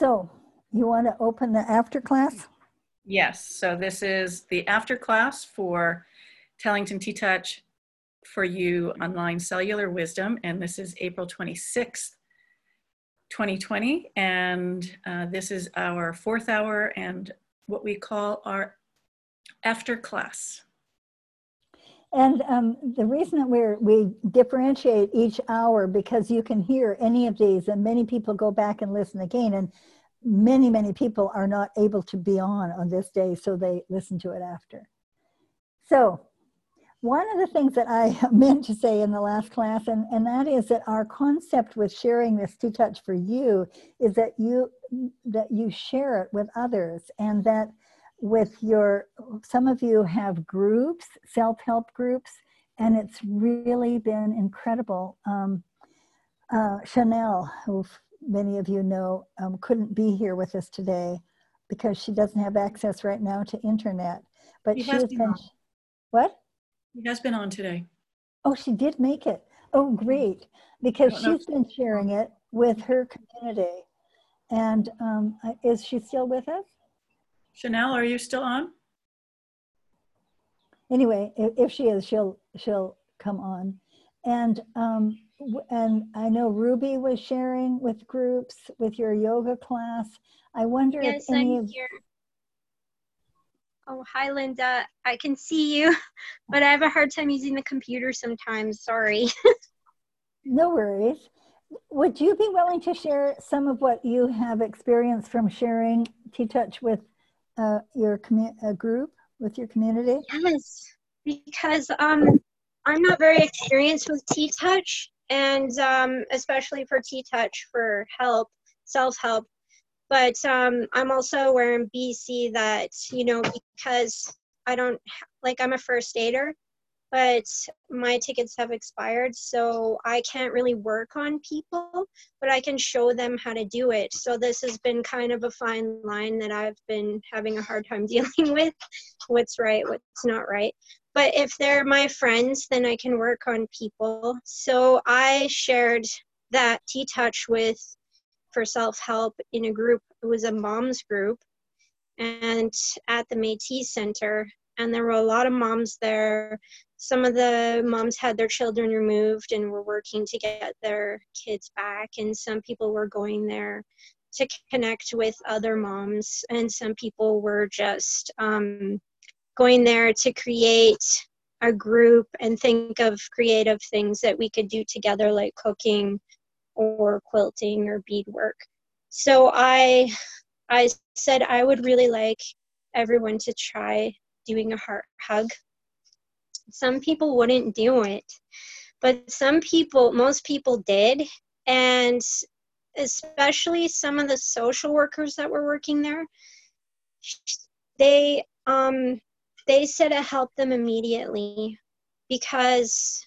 So you want to open the after class? Yes, so this is the after class for Tellington T-Touch for You Online Cellular Wisdom, and this is April 26th, 2020, and this is our 4th hour and what we call our after class. And the reason that we differentiate each hour, because you can hear any of these, and many people go back and listen again, and many people are not able to be on this day, so they listen to it after. So one of the things that I meant to say in the last class, and that is that our concept with sharing this T-Touch for You is that you share it with others, and that with some of you have groups, self-help groups, and it's really been incredible. Chanel, who many of you know, couldn't be here with us today because she doesn't have access right now to internet. But she has been, what? She has been on today. Oh, she did make it. Oh, great. Because she's been sharing it with her community. And is she still with us? Chanel, are you still on? Anyway, if she is, she'll come on. And I know Ruby was sharing with groups with your yoga class. I wonder if any of here. Oh, hi, Linda. I can see you, but I have a hard time using the computer sometimes. Sorry. No worries. Would you be willing to share some of what you have experienced from sharing T-Touch with your group, with your community? Yes, because I'm not very experienced with T-Touch, and especially for T-Touch for help, self-help. But I'm also aware in BC that, because I'm a first aider, but my tickets have expired, so I can't really work on people, but I can show them how to do it. So this has been kind of a fine line that I've been having a hard time dealing with, what's right, what's not right. But if they're my friends, then I can work on people. So I shared that T-Touch for self-help in a group. It was a mom's group, and at the Métis Center, and there were a lot of moms there. Some of the moms had their children removed and were working to get their kids back, and some people were going there to connect with other moms, and some people were just going there to create a group and think of creative things that we could do together, like cooking or quilting or beadwork. So I said I would really like everyone to try doing a heart hug. Some people wouldn't do it, but most people did, and especially some of the social workers that were working there, they said it helped them immediately, because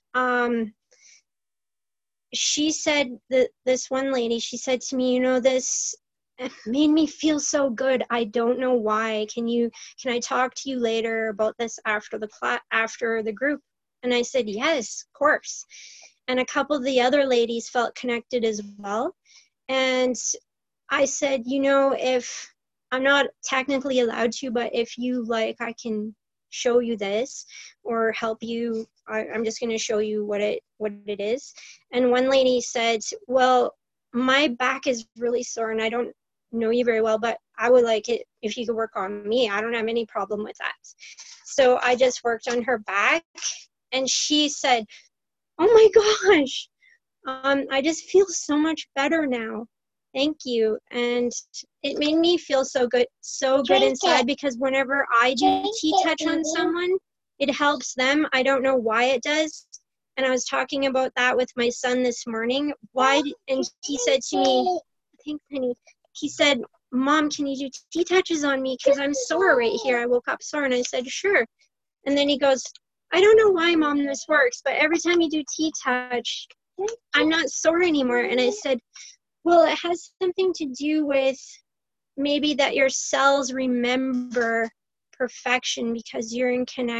she said that this one lady, she said to me, this made me feel so good. I don't know why. Can I talk to you later about this after the group? And I said, yes, of course. And a couple of the other ladies felt connected as well. And I said, if I'm not technically allowed to, but if you like, I can show you this or help you. I'm just going to show you what it is. And one lady said, well, my back is really sore and I don't know you very well, but I would like it if you could work on me. I don't have any problem with that. So I just worked on her back, and she said, oh my gosh, I just feel so much better now. Thank you. And it made me feel so good inside, because whenever I do T-Touch on someone, it helps them. I don't know why it does. And I was talking about that with my son this morning. And he said to me, thanks, honey. He said, Mom, can you do T-Touches on me? Because I'm sore right here. I woke up sore. And I said, sure. And then he goes, I don't know why, Mom, this works, but every time you do T-Touch, I'm not sore anymore. And I said, well, it has something to do with maybe that your cells remember perfection because you're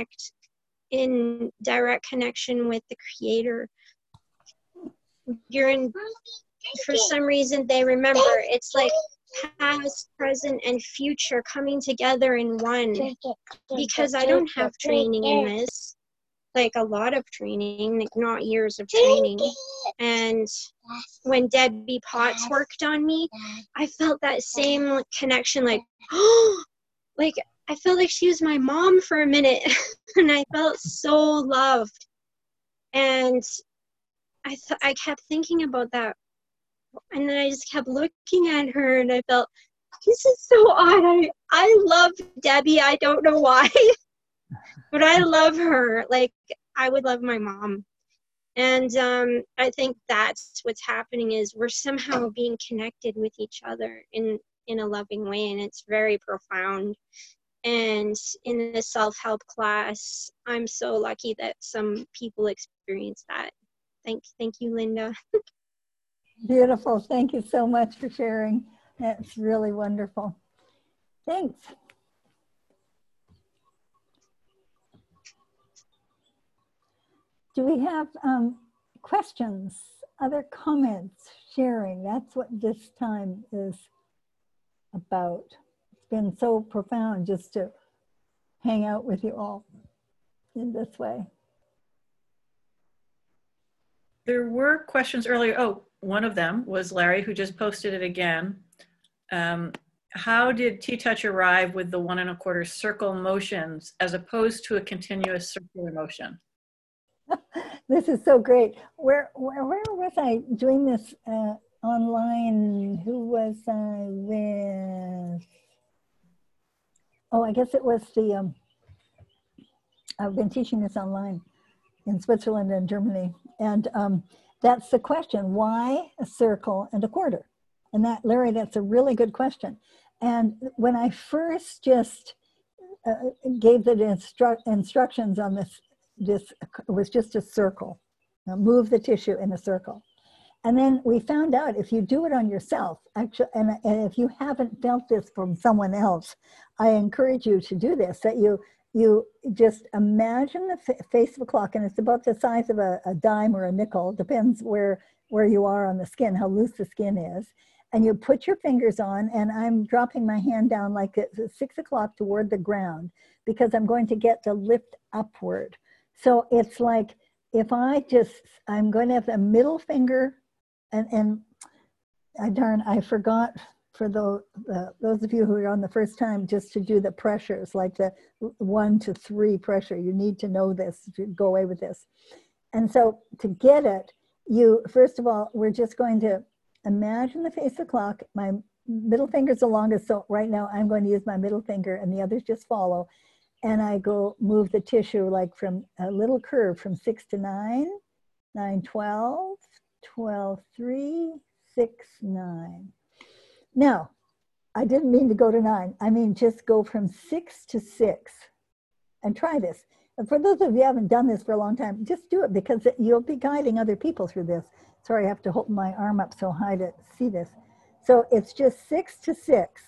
in direct connection with the Creator. For some reason, they remember. It's like past, present, and future coming together in one, because I don't have training in this, like a lot of training, like not years of training. And when Debbie Potts worked on me, I felt that same connection, like, oh, like I felt like she was my mom for a minute. And I felt so loved. And I kept thinking about that. And then I just kept looking at her and I felt, this is so odd. I love Debbie. I don't know why, but I love her. Like I would love my mom. And I think that's what's happening, is we're somehow being connected with each other in a loving way. And it's very profound. And in the self-help class, I'm so lucky that some people experience that. Thank you, Linda. Beautiful. Thank you so much for sharing. That's really wonderful. Thanks. Do we have questions, other comments, sharing? That's what this time is about. It's been so profound just to hang out with you all in this way. There were questions earlier. Oh, one of them was Larry, who just posted it again. How did T-Touch arrive with the 1 1/4 circle motions as opposed to a continuous circular motion? This is so great. Where was I doing this online? Who was I with? Oh, I guess it was the, I've been teaching this online in Switzerland and Germany. And that's the question, why a circle and a quarter? And that, Larry, that's a really good question. And when I first just gave the instructions on this was just a circle. Now move the tissue in a circle. And then we found out if you do it on yourself, actually, and if you haven't felt this from someone else, I encourage you to do this, that you just imagine the face of a clock, and it's about the size of a dime or a nickel, depends where you are on the skin, how loose the skin is. And you put your fingers on, and I'm dropping my hand down like it's 6 o'clock toward the ground, because I'm going to get the lift upward. So it's like, if I'm going to have a middle finger, and I forgot for those of you who are on the first time, just to do the pressures, like the 1 to 3 pressure. You need to know this to go away with this. And so to get it, first of all, we're just going to imagine the face of the clock. My middle finger's the longest, so right now I'm going to use my middle finger and the others just follow. And I go move the tissue like from a little curve from 6 to 9, 9, 12, 12, 3, 6, 9. Now, I didn't mean to go to 9. I mean, just go from 6 to 6 and try this. And for those of you who haven't done this for a long time, just do it, because you'll be guiding other people through this. Sorry, I have to hold my arm up so high to see this. So it's just 6 to 6.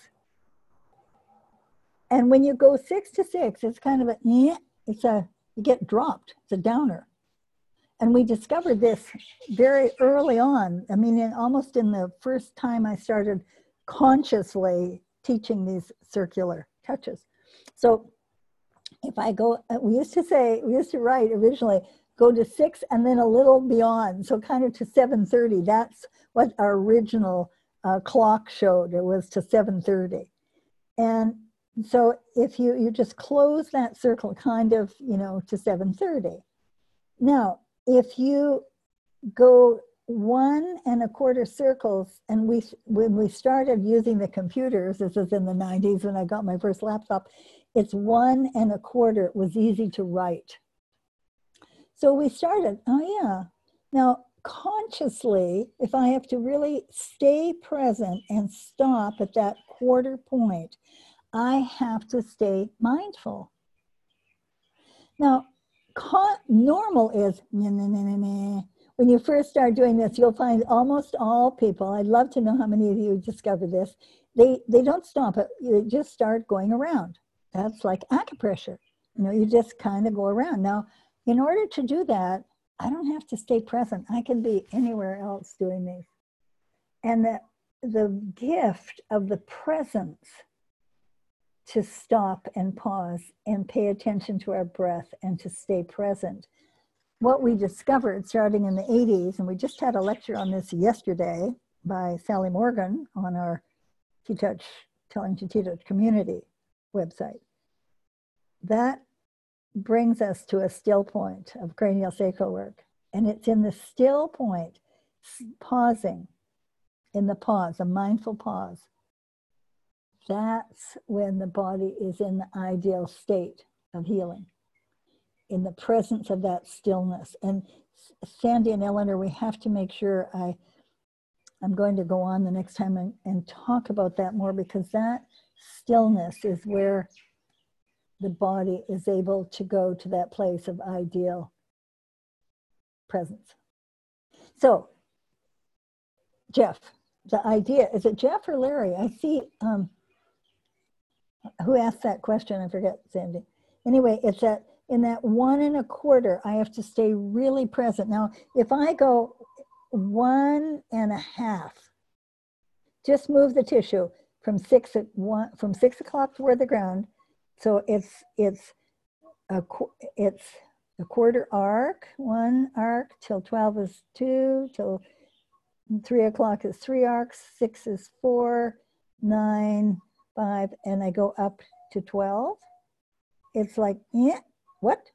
And when you go 6 to 6, it's kind of you get dropped. It's a downer. And we discovered this very early on. I mean, almost in the first time I started consciously teaching these circular touches. So if I go, we used to write originally, go to 6 and then a little beyond. So kind of to 7:30. That's what our original clock showed. It was to 7:30. And so if you just close that circle kind of, to 7:30. Now, if you go 1 1/4 circles, and when we started using the computers, this was in the 90s when I got my first laptop, it's 1 1/4. It was easy to write. So we started, now consciously, if I have to really stay present and stop at that quarter point, I have to stay mindful. Now, normal is, when you first start doing this, you'll find almost all people, I'd love to know how many of you discovered this, they don't stop it, they just start going around. That's like acupressure. You just kind of go around. Now, in order to do that, I don't have to stay present. I can be anywhere else doing these. And the gift of the presence to stop and pause and pay attention to our breath and to stay present. What we discovered starting in the 80s, and we just had a lecture on this yesterday by Sally Morgan on our T-Touch, Telling to T-Touch community website, that brings us to a still point of cranial sacral work. And it's in the still point, pausing, in the pause, a mindful pause. That's when the body is in the ideal state of healing, in the presence of that stillness. And Sandy and Eleanor, we have to make sure I'm going to go on the next time and talk about that more, because that stillness is where the body is able to go to that place of ideal presence. So, Jeff, the idea, is it Jeff or Larry? I see, who asked that question? I forget, Sandy. Anyway, it's that in that 1 1/4, I have to stay really present. Now, if I go 1 1/2, just move the tissue from 6 o'clock toward the ground. So it's a quarter arc, 1 arc, till 12 is 2, till 3 o'clock is 3 arcs, 6 is 4, 9, 5, and I go up to 12. It's like, yeah, what?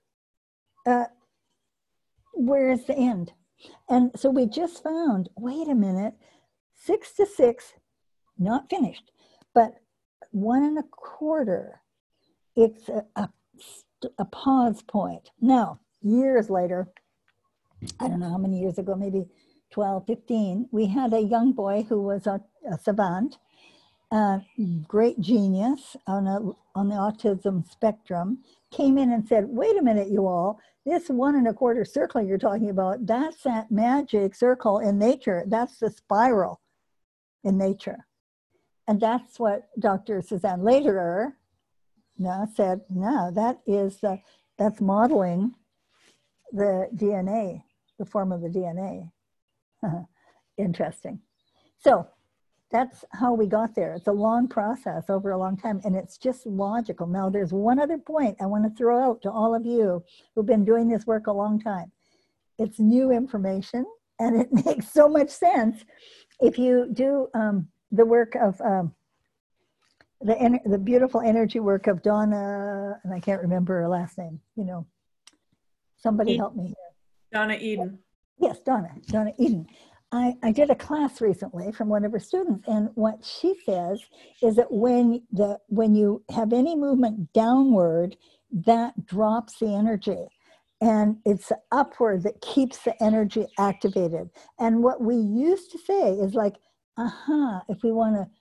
Where's the end? And so we just found, wait a minute, 6 to 6, not finished, but 1 1/4, it's a pause point. Now, years later, I don't know how many years ago, maybe 12, 15, we had a young boy who was a savant, great genius on the autism spectrum, came in and said, wait a minute, you all, this 1 1/4 circle you're talking about, that's that magic circle in nature. That's the spiral in nature. And that's what Dr. Suzanne Lederer said, no, that's modeling the DNA, the form of the DNA. Interesting. So that's how we got there. It's a long process over a long time, and it's just logical. Now, there's one other point I want to throw out to all of you who've been doing this work a long time. It's new information, and it makes so much sense if you do the work of the beautiful energy work of Donna, and I can't remember her last name. Somebody help me here. Donna Eden. Yes, Donna Eden. I did a class recently from one of her students, and what she says is that when you have any movement downward, that drops the energy, and it's upward that keeps the energy activated. And what we used to say is like, if we want to,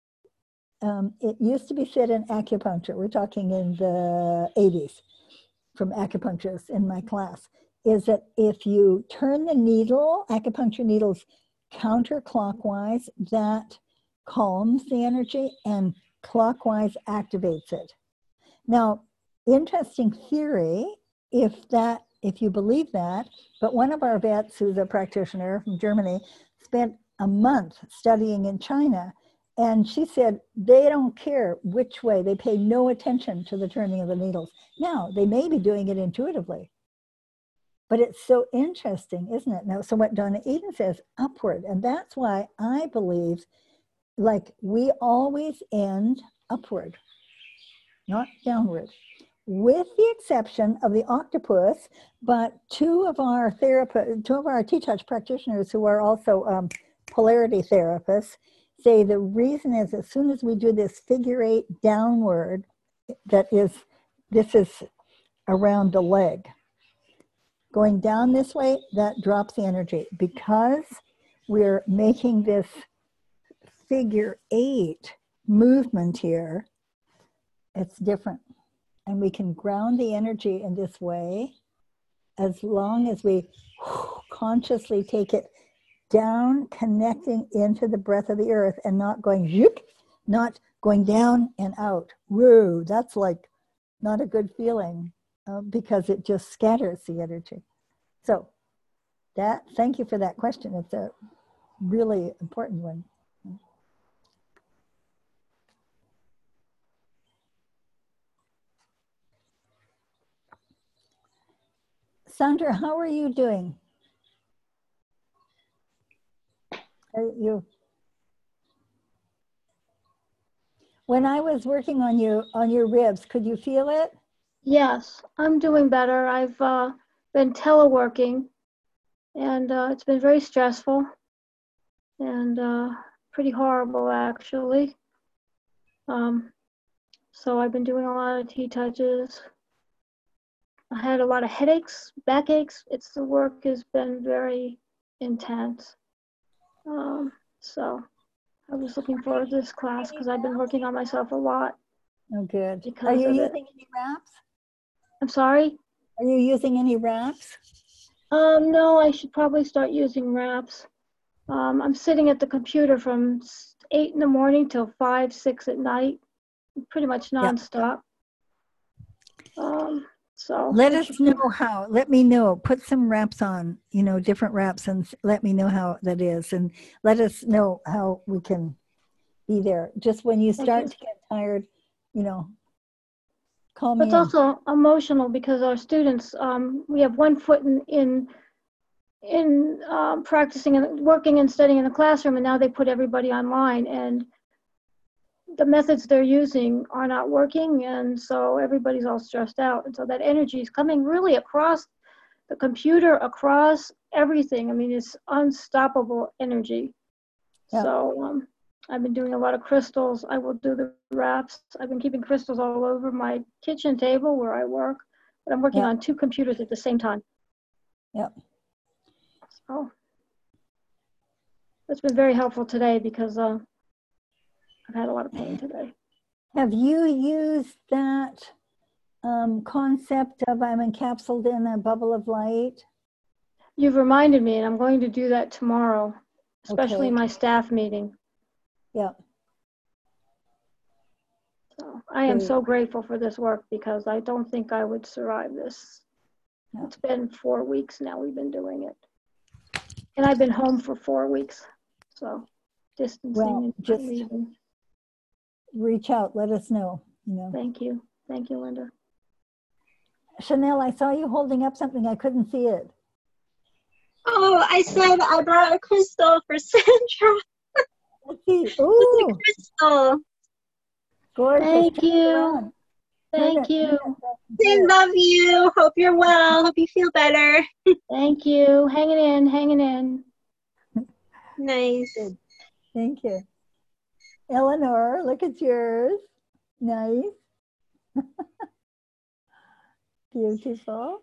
it used to be said in acupuncture, we're talking in the 80s, from acupuncturists in my class, is that if you turn the needle, acupuncture needles, counterclockwise, that calms the energy, and clockwise activates it. Now, interesting theory, if you believe that, but one of our vets, who's a practitioner from Germany, spent a month studying in China, and she said they don't care which way, they pay no attention to the turning of the needles. Now, they may be doing it intuitively, but it's so interesting, isn't it? Now, so what Donna Eden says, upward. And that's why I believe, like, we always end upward, not downward, with the exception of the octopus. But two of our T-Touch practitioners who are also polarity therapists say the reason is as soon as we do this figure 8 downward, this is around the leg. Going down this way, that drops the energy. Because we're making this figure 8 movement here, it's different. And we can ground the energy in this way as long as we consciously take it down, connecting into the breath of the earth and not going zoop, not going down and out. Whoa, that's like not a good feeling. Because it just scatters the energy. So thank you for that question. It's a really important one. Sandra, how are you doing? When I was working on you, on your ribs, could you feel it? Yes, I'm doing better. I've been teleworking, and it's been very stressful and pretty horrible, actually. So I've been doing a lot of T-touches. I had a lot of headaches, backaches. The work has been very intense. So I was looking forward to this class because I've been working on myself a lot. Oh, good. Are you using any wraps? I'm sorry? Are you using any wraps? No, I should probably start using wraps. I'm sitting at the computer from 8 in the morning till 5, 6 at night, pretty much nonstop. So let us know how, let me know, put some wraps on, you know, different wraps, and let me know how that is. And let us know how we can be there. Just when you start to get tired, you know, call me. It's also emotional because our students, we have one foot in practicing and working and studying in the classroom, and now they put everybody online, and the methods they're using are not working, and so everybody's all stressed out. And so that energy is coming really across the computer, across everything. I mean, it's unstoppable energy. Yeah. So I've been doing a lot of crystals. I will do the wraps. I've been keeping crystals all over my kitchen table where I work, but I'm working on 2 computers at the same time. Yep. So it's been very helpful today because I've had a lot of pain today. Have you used that concept of I'm encapsulated in a bubble of light? You've reminded me, and I'm going to do that tomorrow, especially in my staff meeting. Yeah. So I am so grateful for this work because I don't think I would survive this. Yeah. It's been 4 weeks now we've been doing it. And I've been home for 4 weeks. So distancing and just leaving. Reach out, let us know. You know. Thank you. Thank you, Linda. Chanel, I saw you holding up something. I couldn't see it. Oh, I said I brought a crystal for Sandra. Let's see. Ooh. It's a crystal. Gorgeous. Thank you. Thank you. I love you. Hope you're well. Hope you feel better. Thank you. Hanging in, hanging in. Nice. Good. Thank you. Eleanor, look at yours. Nice. Beautiful.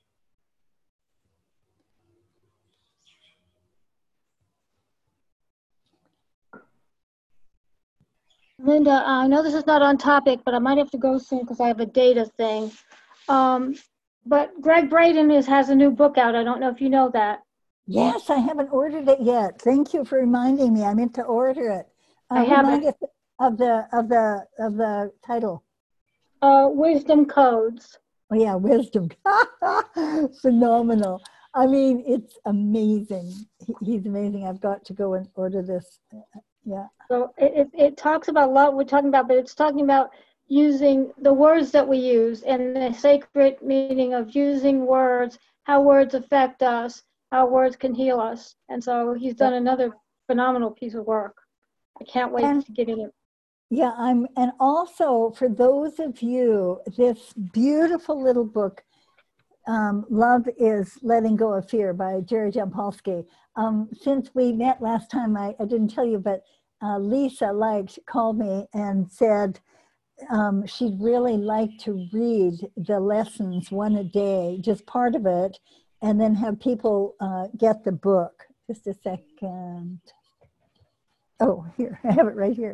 Linda, I know this is not on topic, but I might have to go soon because I have a data thing. But Greg Braden has a new book out. I don't know if you know that. Yes, I haven't ordered it yet. Thank you for reminding me. I meant to order it. I have it. Of the title. Wisdom Codes. Oh yeah, Wisdom. Phenomenal. I mean, it's amazing. He's amazing. I've got to go and order this. Yeah. So it talks about a lot we're talking about, but it's talking about using the words that we use and the sacred meaning of using words, how words affect us, how words can heal us. And so he's done another phenomenal piece of work. I can't wait to get in it. Yeah, and also for those of you, this beautiful little book, Love is Letting Go of Fear by Jerry Jampolsky. Since we met last time, I didn't tell you, but Lisa called me and said she'd really like to read the lessons one a day, just part of it, and then have people get the book. Just a second. Oh, here, I have it right here.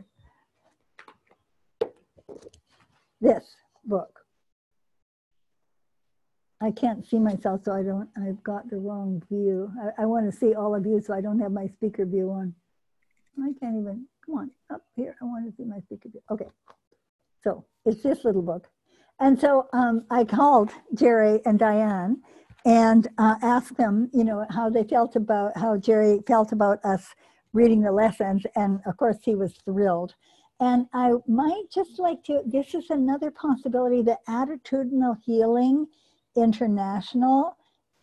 This book. I can't see myself, so I've got the wrong view. I want to see all of you, so I don't have my speaker view on. I can't even, come on, up here. I want to see my speaker view. Okay, so it's this little book. And so I called Jerry and Diane and asked them, you know, how Jerry felt about us reading the lessons. And of course, he was thrilled. And I might just like to, this is another possibility, the Attitudinal Healing International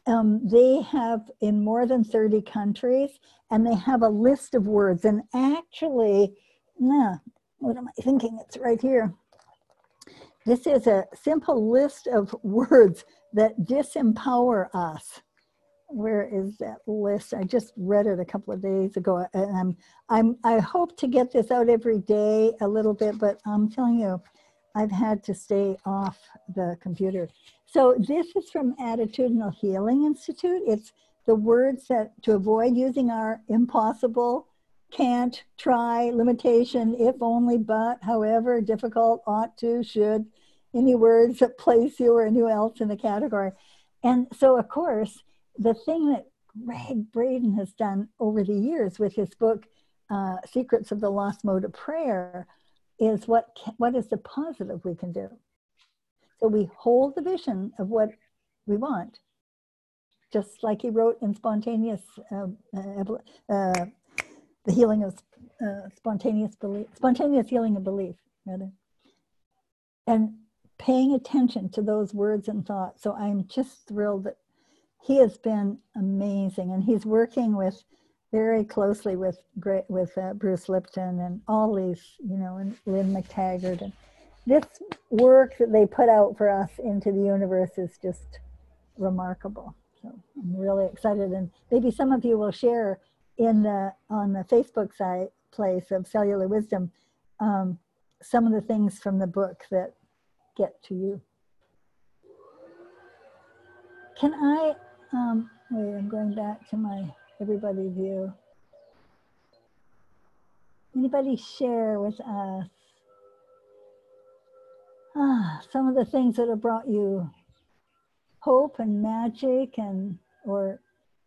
They have in more than 30 countries, and they have a list of words. And actually, what am I thinking? It's right here. This is a simple list of words that disempower us. Where is that list? I just read it a couple of days ago, and I hope to get this out every day a little bit, but I'm telling you, I've had to stay off the computer. So this is from Attitudinal Healing Institute. It's the words that to avoid using are impossible, can't, try, limitation, if only, but, however, difficult, ought to, should, any words that place you or anyone else in the category. And so, of course, the thing that Greg Braden has done over the years with his book, Secrets of the Lost Mode of Prayer, is what is the positive we can do. So we hold the vision of what we want, just like he wrote in Spontaneous, the healing of spontaneous belief, spontaneous healing of belief, rather. And paying attention to those words and thoughts. So I'm just thrilled that he has been amazing, and he's working very closely with Bruce Lipton and all these, and Lynn McTaggart. And this work that they put out for us into the universe is just remarkable. So I'm really excited, and maybe some of you will share on the Facebook site place of Cellular Wisdom some of the things from the book that get to you. Can I, wait, I'm going back to my everybody view. Anybody share with us some of the things that have brought you hope and magic or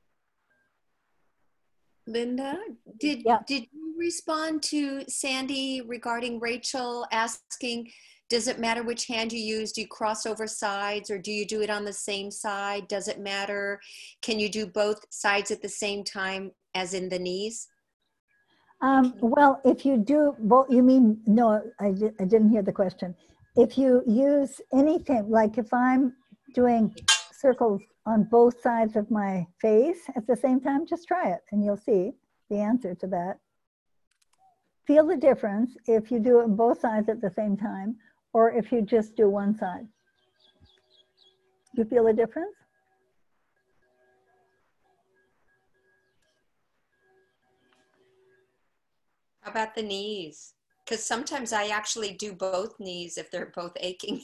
Linda, did you respond to Sandy regarding Rachel asking, does it matter which hand you use? Do you cross over sides, or do you do it on the same side? Does it matter? Can you do both sides at the same time, as in the knees? Well, if you do both, you mean, no, I didn't hear the question. If you use anything, like if I'm doing circles on both sides of my face at the same time, just try it and you'll see the answer to that. Feel the difference if you do it on both sides at the same time, or if you just do one side. Do you feel the difference? How about the knees? Because sometimes I actually do both knees if they're both aching.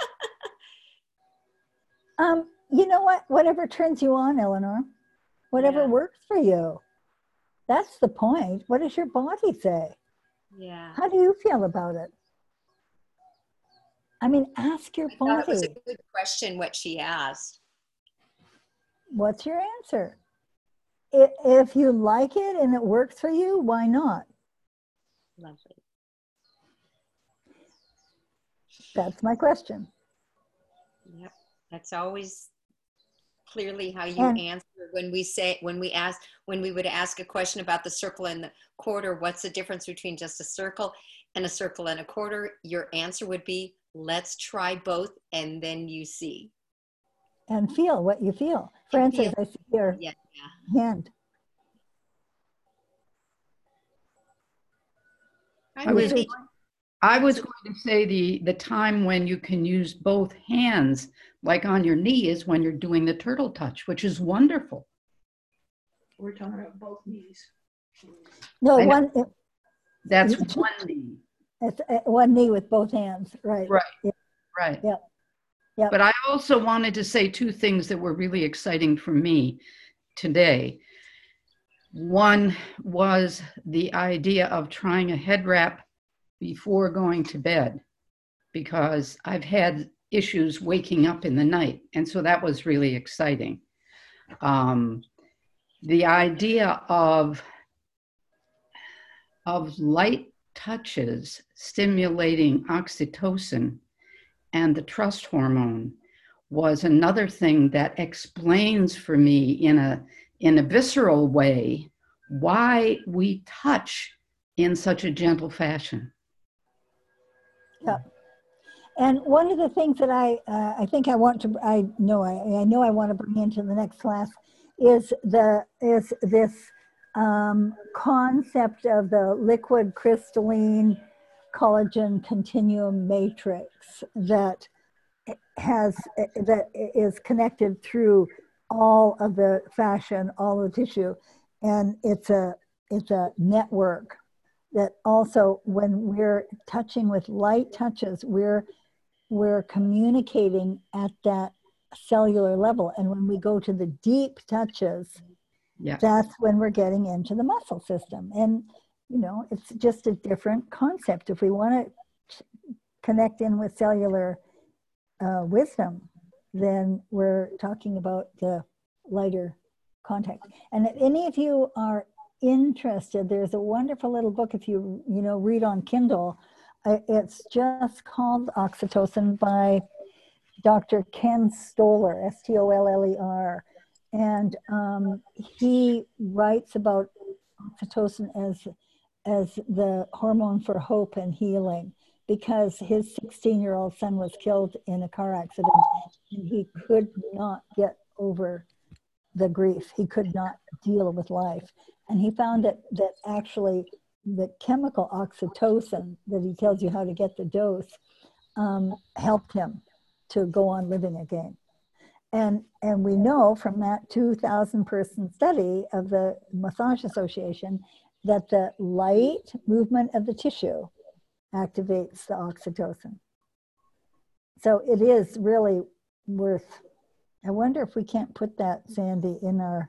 You know what? Whatever turns you on, Eleanor. Whatever works for you. That's the point. What does your body say? Yeah. How do you feel about it? I mean, ask your body. I thought it was a good question what she asked. What's your answer? If you like it and it works for you, why not? Lovely. That's my question. Yep. That's always clearly how you answer when we would ask a question about the circle and the quarter. What's the difference between just a circle and a circle and a quarter? Your answer would be, let's try both, and then you see. And feel what you feel. Frances, I see your hand. I was going to say the time when you can use both hands, like on your knee, is when you're doing the turtle touch, which is wonderful. We're talking about both knees. No, that's one knee. It's one knee with both hands, right? Right. Yeah. Right. Yep. Yep. But I also wanted to say two things that were really exciting for me today. One was the idea of trying a head wrap before going to bed, because I've had issues waking up in the night. And so that was really exciting. The idea of light touches stimulating oxytocin and the trust hormone was another thing that explains for me in a visceral way why we touch in such a gentle fashion. Yeah. And one of the things that I think I want to, I know I want to bring into the next class is this concept of the liquid crystalline collagen continuum matrix that is connected through all of the fascia, all of the tissue, and it's a network that also, when we're touching with light touches, we're communicating at that cellular level. And when we go to the deep touches, that's when we're getting into the muscle system. And, you know, it's just a different concept. If we want to connect in with cellular wisdom, then we're talking about the lighter contact. And if any of you are interested, there's a wonderful little book, if you read on Kindle. It's just called Oxytocin by Dr. Ken Stoller, Stoller. And he writes about oxytocin as the hormone for hope and healing, because his 16-year-old son was killed in a car accident and he could not get over the grief. He could not deal with life. And he found that actually the chemical oxytocin that he tells you how to get the dose helped him to go on living again. And we know from that 2,000 person study of the Massage Association that the light movement of the tissue activates the oxytocin. So it is really worth, I wonder if we can't put that, Sandy, in our,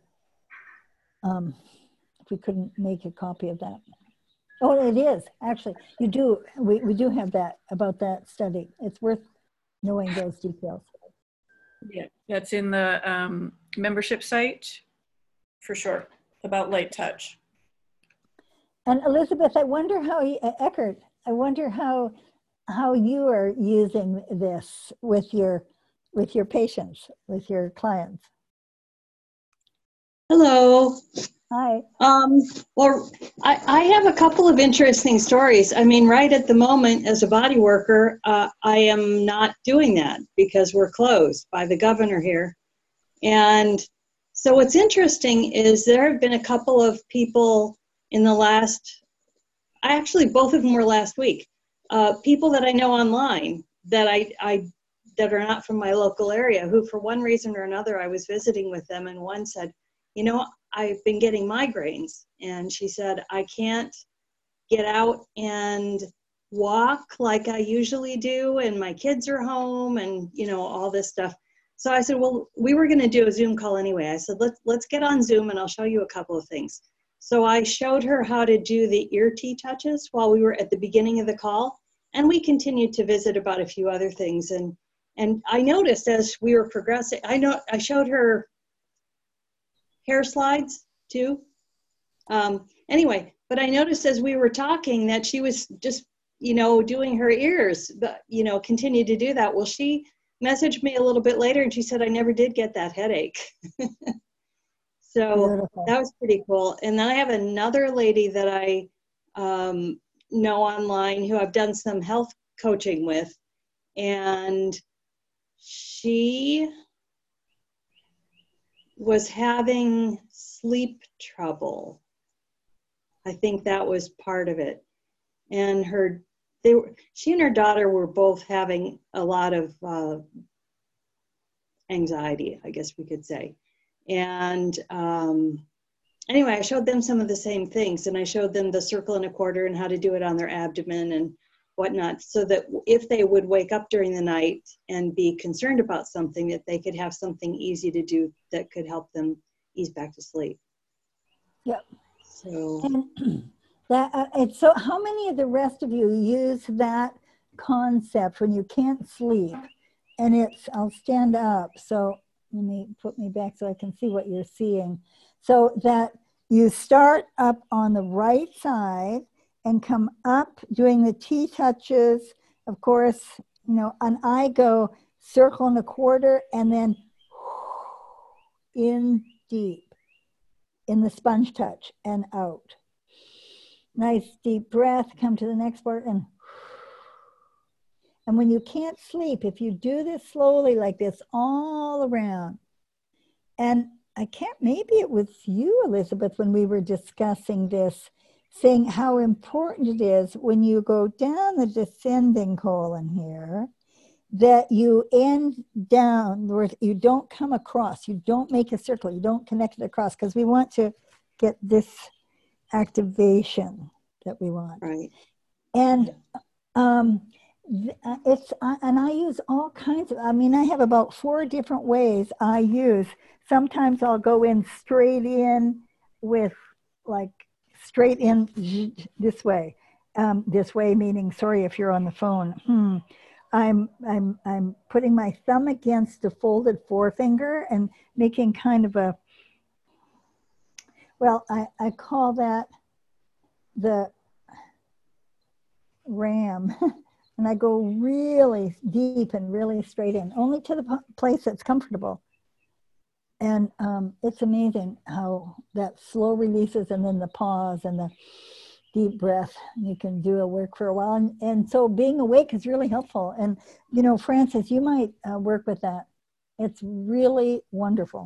if we couldn't make a copy of that. Oh, it is, actually. You do, we do have that, about that study. It's worth knowing those details. Yeah, that's in the membership site, for sure, about light touch. And Elizabeth, I wonder how, Eckert, I wonder how you are using this with your patients, with your clients. Hello. Hi. Well, I have a couple of interesting stories. I mean, right at the moment, as a body worker, I am not doing that because we're closed by the governor here. And so what's interesting is there have been a couple of people in the last, actually both of them were last week, people that I know online that that are not from my local area, who for one reason or another, I was visiting with them, and one said, you know, I've been getting migraines. And she said, I can't get out and walk like I usually do, and my kids are home, and, you know, all this stuff. So I said, well, we were going to do a Zoom call anyway. I said, let's get on Zoom and I'll show you a couple of things. So I showed her how to do the ear tea touches while we were at the beginning of the call. And we continued to visit about a few other things. And I noticed as we were progressing, I showed her hair slides too. Anyway, but I noticed as we were talking that she was just, you know, doing her ears, but, you know, continued to do that. Well, she messaged me a little bit later and she said, I never did get that headache. So beautiful. That was pretty cool. And then I have another lady that I know online who I've done some health coaching with, and she was having sleep trouble. I think that was part of it. And she and her daughter were both having a lot of anxiety, I guess we could say. And anyway, I showed them some of the same things, and I showed them the circle and a quarter and how to do it on their abdomen and whatnot, so that if they would wake up during the night and be concerned about something, that they could have something easy to do that could help them ease back to sleep. Yep. So, and so how many of the rest of you use that concept when you can't sleep? And it's, I'll stand up. So let me put me back so I can see what you're seeing. So that you start up on the right side and come up doing the T touches. Of course, you know, and I go circle and a quarter and then in deep in the sponge touch and out. Nice deep breath, come to the next part and And when you can't sleep, if you do this slowly like this all around, and I can't, maybe it was you, Elizabeth, when we were discussing this, saying how important it is when you go down the descending colon here, that you end down where you don't come across, you don't make a circle, you don't connect it across, because we want to get this activation that we want. Right. And and I use all kinds of, I mean, I have about 4 different ways I use. Sometimes I'll go in straight in with like straight in this way meaning, sorry if you're on the phone. I'm putting my thumb against a folded forefinger and making kind of a, well, I call that the ram. And I go really deep and really straight in, only to the place that's comfortable. And it's amazing how that slow releases, and then the pause and the deep breath. You can do a work for a while. And so being awake is really helpful. And, you know, Frances, you might work with that. It's really wonderful.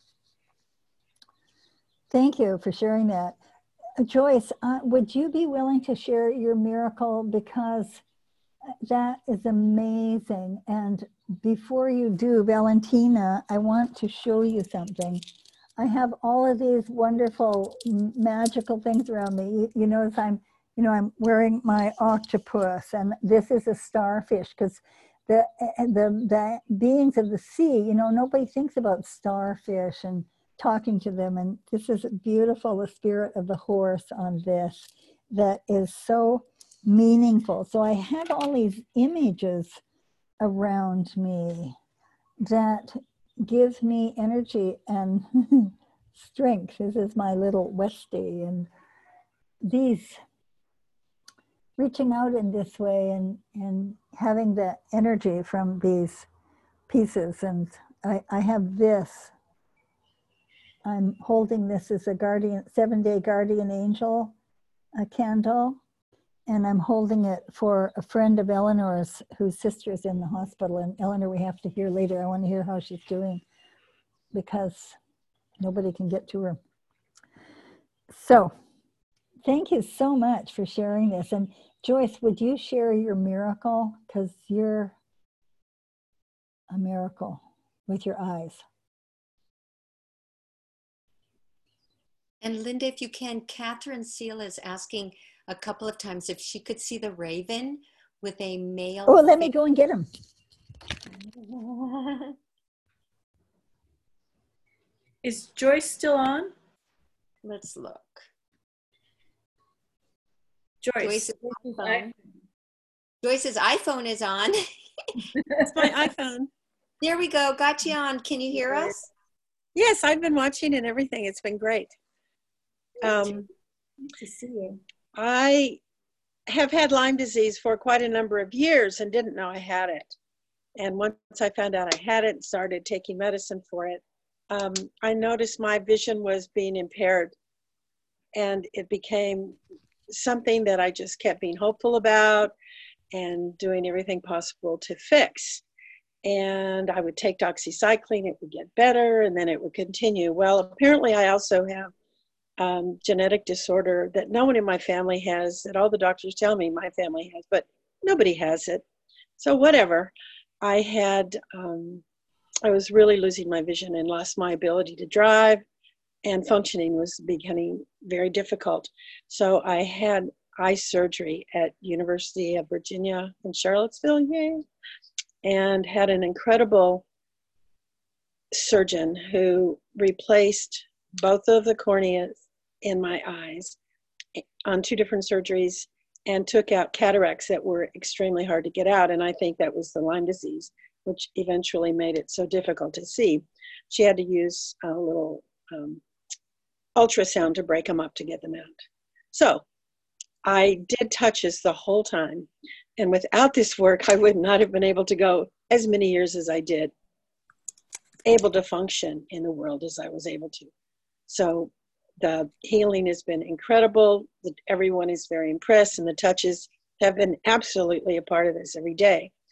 Thank you for sharing that. Joyce, would you be willing to share your miracle? Because that is amazing. And before you do, Valentina, I want to show you something. I have all of these wonderful magical things around me. You notice I'm wearing my octopus, and this is a starfish, because the beings of the sea, you know, nobody thinks about starfish and talking to them. And this is beautiful, the spirit of the horse on this, that is so meaningful. So I have all these images around me that gives me energy and strength. This is my little Westie, and these reaching out in this way and having the energy from these pieces. And I have this. I'm holding this as a 7-day guardian angel, a candle. And I'm holding it for a friend of Eleanor's whose sister is in the hospital. And Eleanor, we have to hear later. I want to hear how she's doing, because nobody can get to her. So thank you so much for sharing this. And Joyce, would you share your miracle? Because you're a miracle with your eyes. And Linda, if you can, Catherine Seal is asking a couple of times if she could see the raven with a male. Oh, let me go and get him. Is Joyce still on? Let's look. Joyce's iPhone is on. That's my iPhone. There we go. Got you on. Can you hear us? Yes, I've been watching and everything. It's been great. Good to see you. I have had Lyme disease for quite a number of years and didn't know I had it. And once I found out I had it and started taking medicine for it, I noticed my vision was being impaired. And it became something that I just kept being hopeful about and doing everything possible to fix. And I would take doxycycline, it would get better, and then it would continue. Well, apparently I also have genetic disorder that no one in my family has, that all the doctors tell me my family has, but nobody has it. So whatever. I was really losing my vision and lost my ability to drive, and functioning was becoming very difficult. So I had eye surgery at University of Virginia in Charlottesville, yay, and had an incredible surgeon who replaced both of the corneas in my eyes on 2 different surgeries and took out cataracts that were extremely hard to get out. And I think that was the Lyme disease, which eventually made it so difficult to see. She had to use a little ultrasound to break them up to get them out. So I did touches the whole time. And without this work, I would not have been able to go as many years as I did, able to function in the world as I was able to. So the healing has been incredible. Everyone is very impressed, and the touches have been absolutely a part of this every day.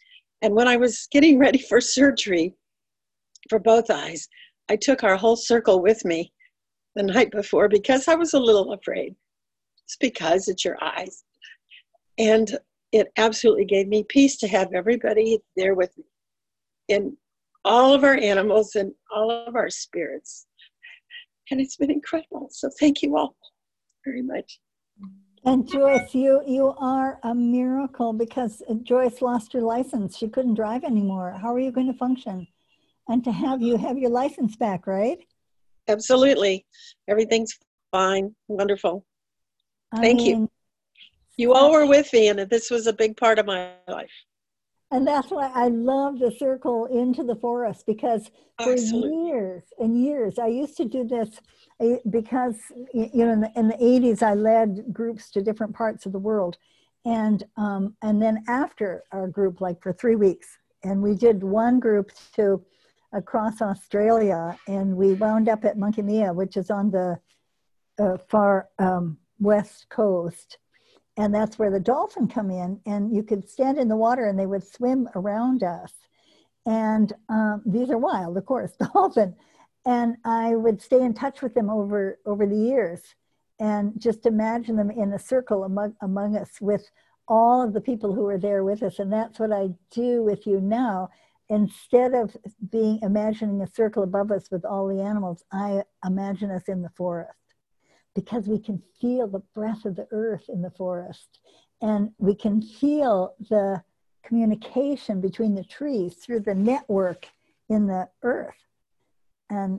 And when I was getting ready for surgery for both eyes, I took our whole circle with me the night before because I was a little afraid. It's because it's your eyes. And it absolutely gave me peace to have everybody there with me, and all of our animals and all of our spirits. And it's been incredible. So thank you all very much. And Joyce, you are a miracle, because Joyce lost her license. She couldn't drive anymore. How are you going to function? And to have you have your license back, right? Absolutely. Everything's fine. Wonderful. Thank you. You all were with me, and this was a big part of my life. And that's why I love the circle into the forest, because for years and years, I used to do this because, you know, in the 80s, I led groups to different parts of the world. And then after our group, like for 3 weeks, and we did one group to across Australia, and we wound up at Munkemia, which is on the far west coast. And that's where the dolphin come in, and you could stand in the water and they would swim around us. And these are wild, of course, dolphin. And I would stay in touch with them over the years, and just imagine them in a circle among us with all of the people who are there with us. And that's what I do with you now. Instead of imagining a circle above us with all the animals, I imagine us in the forest, because we can feel the breath of the earth in the forest, and we can feel the communication between the trees through the network in the earth. And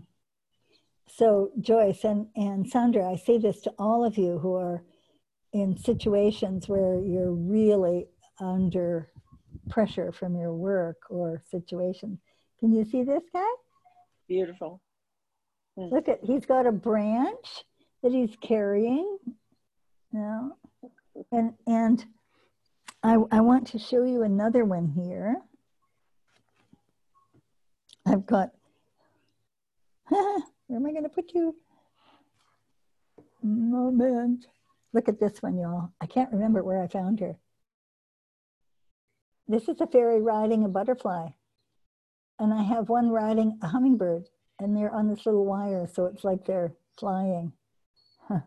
so Joyce and Sandra, I say this to all of you who are in situations where you're really under pressure from your work or situation. Can you see this guy? Beautiful. Look at, he's got a branch that he's carrying now. And I want to show you another one here. I've got, where am I going to put you? Moment. Look at this one, y'all. I can't remember where I found her. This is a fairy riding a butterfly. And I have one riding a hummingbird, and they're on this little wire, so it's like they're flying. Huh.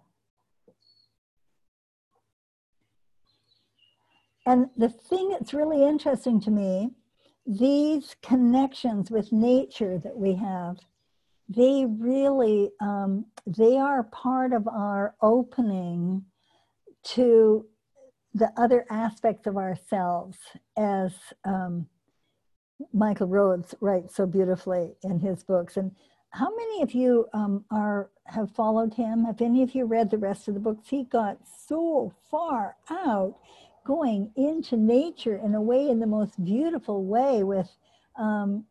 And the thing that's really interesting to me, these connections with nature that we have, they really, they are part of our opening to the other aspects of ourselves, as Michael Rhodes writes so beautifully in his books. And how many of you have followed him? Have any of you read the rest of the books? He got so far out, going into nature in a way, in the most beautiful way, with oh,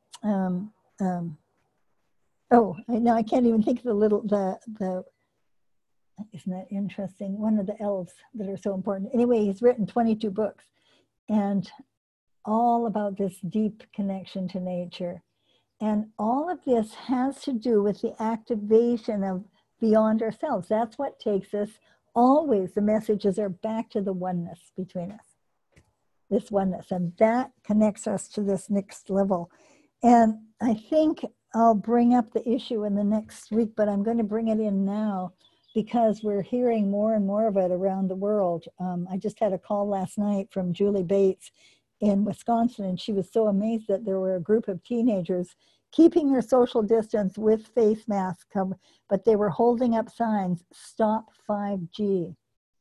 now I can't even think of the isn't that interesting? One of the elves that are so important. Anyway, he's written 22 books, and all about this deep connection to nature. And all of this has to do with the activation of beyond ourselves. That's what takes us, always the messages are back to the oneness between us, this oneness, and that connects us to this next level. And I think I'll bring up the issue in the next week, but I'm going to bring it in now, because we're hearing more and more of it around the world. I just had a call last night from Julie Bates in Wisconsin, and she was so amazed that there were a group of teenagers keeping their social distance with face masks, but they were holding up signs, "Stop 5G."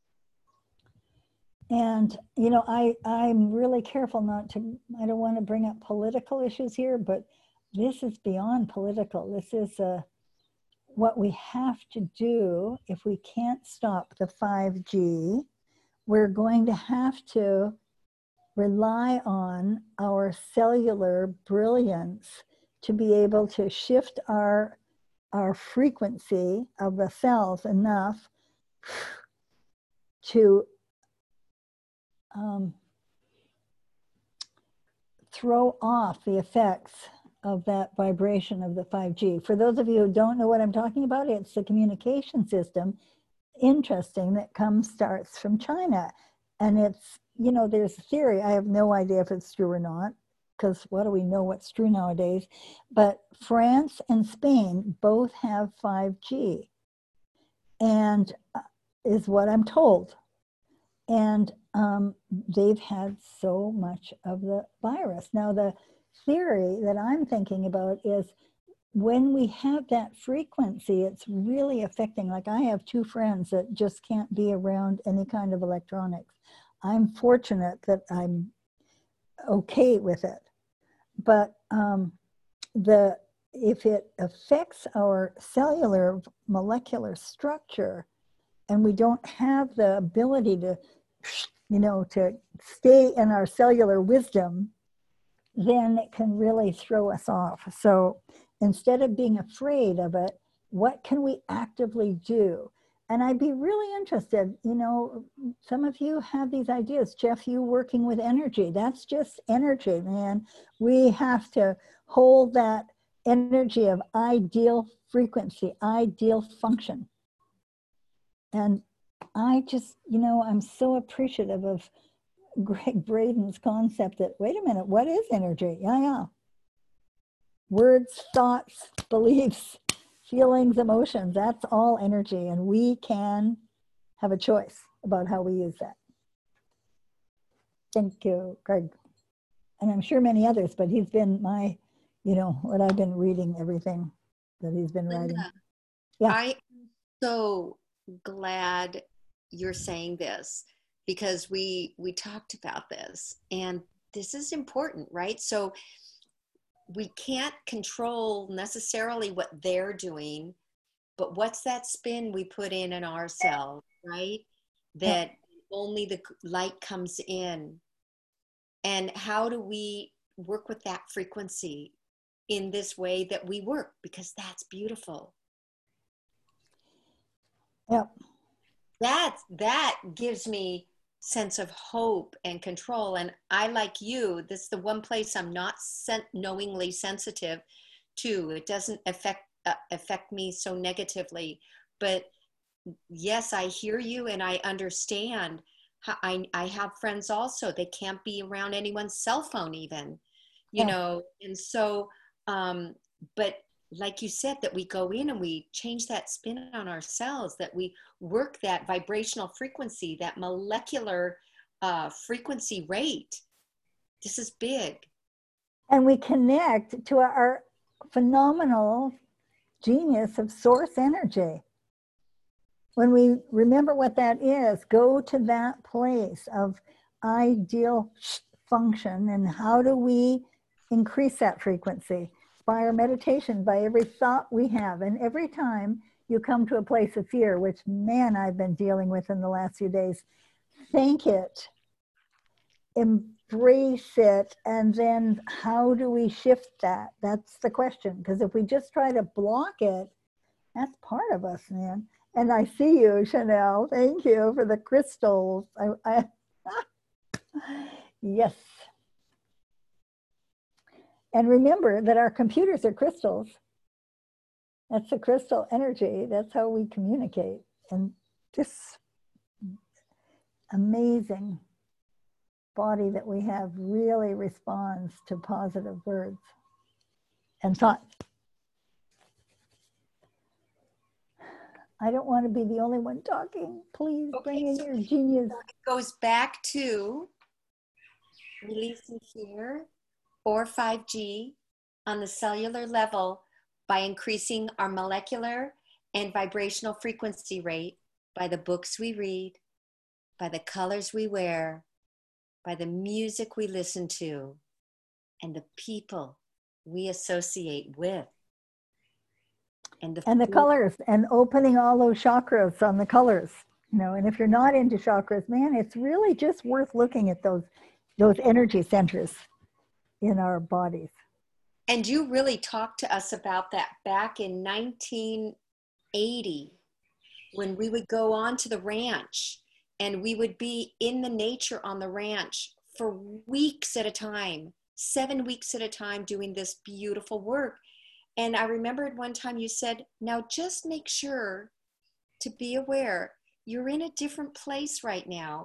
And, you know, I'm really careful I don't want to bring up political issues here, but this is beyond political. This is what we have to do. If we can't stop the 5G, we're going to have to rely on our cellular brilliance to be able to shift our frequency of the cells enough to throw off the effects of that vibration of the 5G. For those of you who don't know what I'm talking about, it's the communication system, interesting, that starts from China. And it's you know, there's a theory. I have no idea if it's true or not, because what do we know what's true nowadays? But France and Spain both have 5G, and is what I'm told. And they've had so much of the virus. Now, the theory that I'm thinking about is when we have that frequency, it's really affecting. Like, I have two friends that just can't be around any kind of electronics. I'm fortunate that I'm okay with it. But if it affects our cellular molecular structure, and we don't have the ability to, you know, to stay in our cellular wisdom, then it can really throw us off. So instead of being afraid of it, what can we actively do? And I'd be really interested, you know, some of you have these ideas. Jeff, you working with energy, that's just energy, man. We have to hold that energy of ideal frequency, ideal function. And I just, you know, I'm so appreciative of Greg Braden's concept that, wait a minute, what is energy? Yeah. Words, thoughts, beliefs, feelings, emotions, that's all energy. And we can have a choice about how we use that. Thank you, Greg. And I'm sure many others, but he's been my, you know, what I've been reading, everything that he's been writing. Yeah. I am so glad you're saying this, because we talked about this, and this is important, right? So we can't control necessarily what they're doing, but what's that spin we put in ourselves, right? That only the light comes in. And how do we work with that frequency in this way that we work? Because that's beautiful. Yep. That gives me sense of hope and control. And I, like you, this is the one place I'm not knowingly sensitive to. It doesn't affect me so negatively. But yes, I hear you and I understand. I have friends also, they can't be around anyone's cell phone even, you know, and so, but like you said, that we go in and we change that spin on ourselves, that we work that vibrational frequency, that molecular frequency rate. This is big. And we connect to our phenomenal genius of source energy. When we remember what that is, go to that place of ideal function, and how do we increase that frequency? By our meditation, by every thought we have. And every time you come to a place of fear, which, man, I've been dealing with in the last few days, thank it, embrace it, and then how do we shift that? That's the question. Because if we just try to block it, that's part of us, man. And I see you, Chanel. Thank you for the crystals. Yes. And remember that our computers are crystals. That's the crystal energy. That's how we communicate. And this amazing body that we have really responds to positive words and thoughts. I don't want to be the only one talking. Please bring in your genius. It goes back to releasing fear or 5G on the cellular level by increasing our molecular and vibrational frequency rate by the books we read, by the colors we wear, by the music we listen to, and the people we associate with. And the colors, and opening all those chakras on the colors, you know. And if you're not into chakras, man, it's really just worth looking at those energy centers in our bodies. And you really talked to us about that back in 1980, when we would go on to the ranch and we would be in the nature on the ranch for weeks at a time, 7 weeks at a time, doing this beautiful work. And I remembered one time you said, now just make sure to be aware, you're in a different place right now.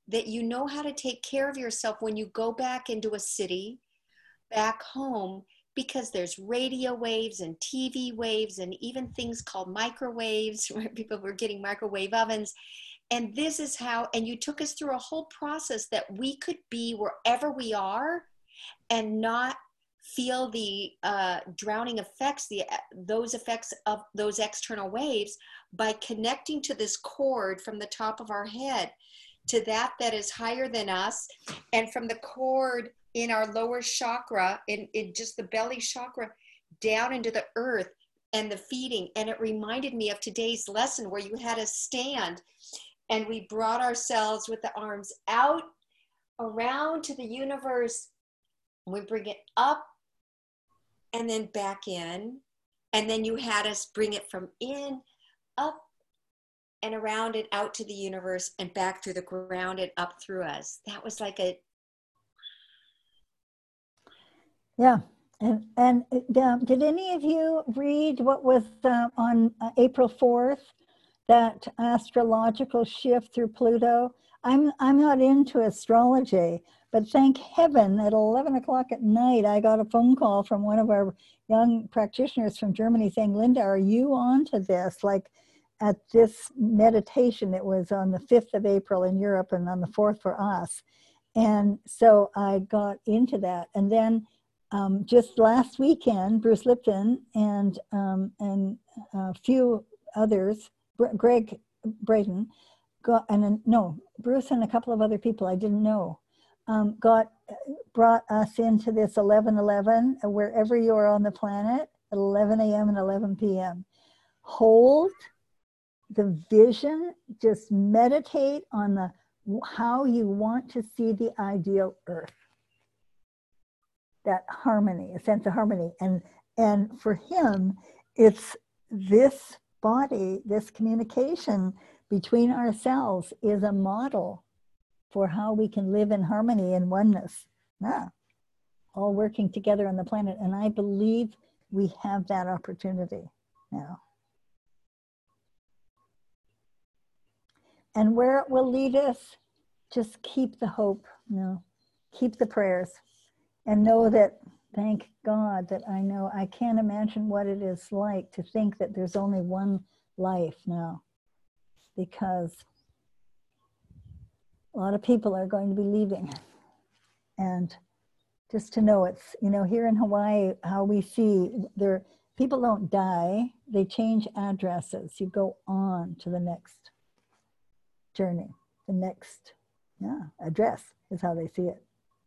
that you know how to take care of yourself when you go back into a city, back home, because there's radio waves and TV waves and even things called microwaves, where people were getting microwave ovens. And this is how, and you took us through a whole process that we could be wherever we are and not feel the drowning effects, those effects of those external waves, by connecting to this cord from the top of our head to that is higher than us, and from the cord in our lower chakra, in just the belly chakra, down into the earth and the feeding. And it reminded me of today's lesson where you had us stand and we brought ourselves with the arms out around to the universe. We bring it up and then back in. And then you had us bring it from in, up, and around it out to the universe and back through the ground and up through us. That was like a... Yeah. And did any of you read what was on April 4th, that astrological shift through Pluto? I'm not into astrology, but thank heaven at 11 o'clock at night, I got a phone call from one of our young practitioners from Germany saying, Linda, are you on to this? Like at this meditation, it was on the 5th of April in Europe and on the 4th for us. And so I got into that. And then just last weekend, Bruce Lipton and a few others, Greg Brayton, Bruce and a couple of other people I didn't know, brought us into this 11:11, wherever you are on the planet, at 11 a.m. and 11 p.m. Hold the vision, just meditate on how you want to see the ideal Earth. That harmony, a sense of harmony. And for him, it's this body, this communication between ourselves is a model for how we can live in harmony and oneness. Yeah. All working together on the planet. And I believe we have that opportunity now. And where it will lead us, just keep the hope, keep the prayers, and know that, thank God that I can't imagine what it is like to think that there's only one life now, because a lot of people are going to be leaving. And just to know it's, here in Hawaii, how we see people don't die, they change addresses. You go on to the next journey, the next address is how they see it.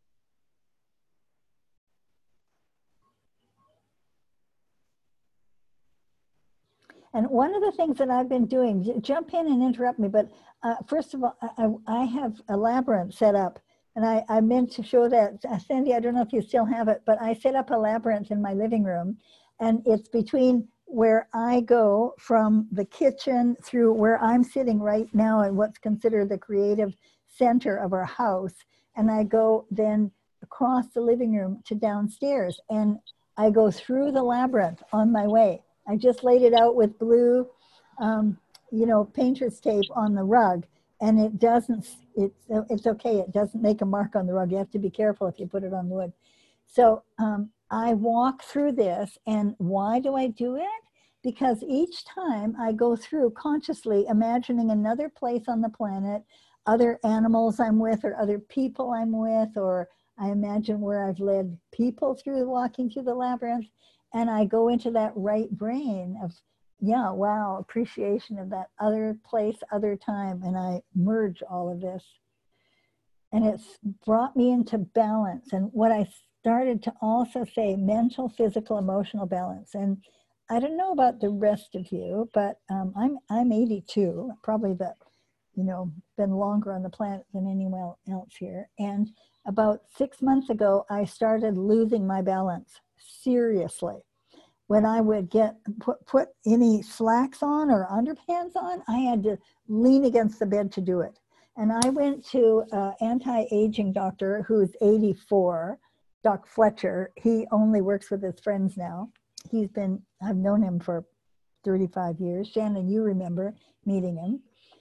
And one of the things that I've been doing, jump in and interrupt me, but first of all, I have a labyrinth set up, and I meant to show that. Sandy, I don't know if you still have it, but I set up a labyrinth in my living room, and it's between where I go from the kitchen through where I'm sitting right now and what's considered the creative center of our house, and I go then across the living room to downstairs, and I go through the labyrinth on my way. I just laid it out with blue, painter's tape on the rug, and it's okay. It doesn't make a mark on the rug. You have to be careful if you put it on wood. So I walk through this, and why do I do it? Because each time I go through consciously imagining another place on the planet, other animals I'm with, or other people I'm with, or I imagine where I've led people through walking through the labyrinth. And I go into that right brain of, appreciation of that other place, other time, and I merge all of this. And it's brought me into balance. And what I started to also say, mental, physical, emotional balance. And I don't know about the rest of you, but I'm 82, probably been longer on the planet than anyone else here. And about 6 months ago, I started losing my balance. Seriously. When I would put any slacks on or underpants on, I had to lean against the bed to do it. And I went to an anti-aging doctor who's 84, Doc Fletcher. He only works with his friends now. I've known him for 35 years. Shannon, you remember meeting him.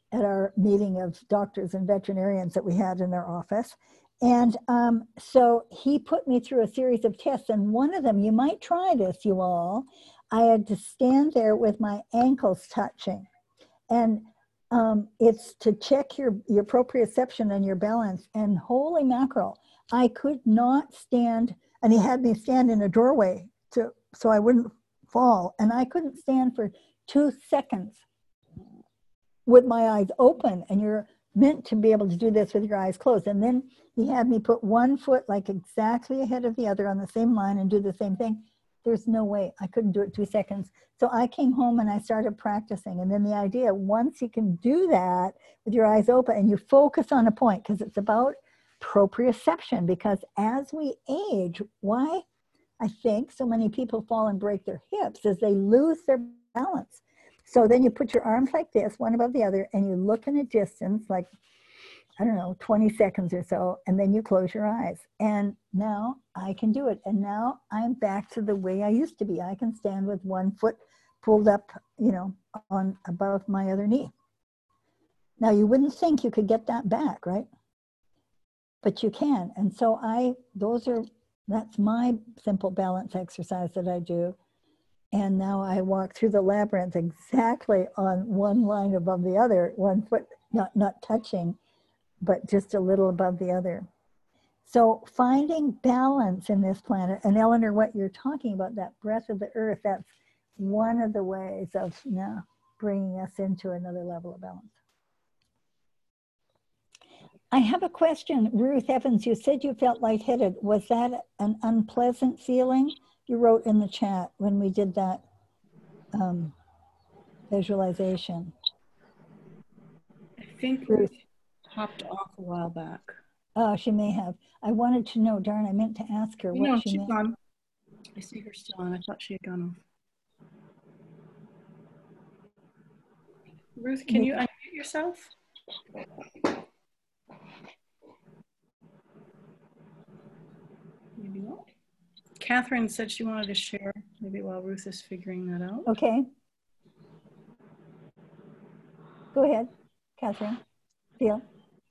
at our meeting of doctors and veterinarians that we had in their office. And so he put me through a series of tests, and one of them, you might try this, you all, I had to stand there with my ankles touching. And it's to check your proprioception and your balance. And holy mackerel, I could not stand, and he had me stand in a doorway so I wouldn't fall. And I couldn't stand for 2 seconds with my eyes open. And you're meant to be able to do this with your eyes closed. And then he had me put one foot like exactly ahead of the other on the same line and do the same thing. There's no way I couldn't do it 2 seconds. So I came home and I started practicing. And then the idea, once you can do that with your eyes open and you focus on a point, because it's about proprioception, because as we age, why I think so many people fall and break their hips is they lose their balance. So then you put your arms like this, one above the other, and you look in a distance, like, I don't know, 20 seconds or so, and then you close your eyes. And now I can do it. And now I'm back to the way I used to be. I can stand with one foot pulled up, you know, on above my other knee. Now you wouldn't think you could get that back, right? But you can. And so that's my simple balance exercise that I do. And now I walk through the labyrinth exactly on one line above the other, one foot not touching, but just a little above the other. So finding balance in this planet, and Eleanor, what you're talking about, that breath of the earth, that's one of the ways of bringing us into another level of balance. I have a question. Ruth Evans, you said you felt lightheaded. Was that an unpleasant feeling? You wrote in the chat when we did that visualization. I think Ruth hopped off a while back. Oh, she may have. I wanted to know, darn, I meant to ask her what she she's meant. gone. I see her still on. I thought she had gone off. Ruth, can you unmute yourself? Maybe not. Catherine said she wanted to share, maybe while Ruth is figuring that out. Okay. Go ahead, Catherine. Phil.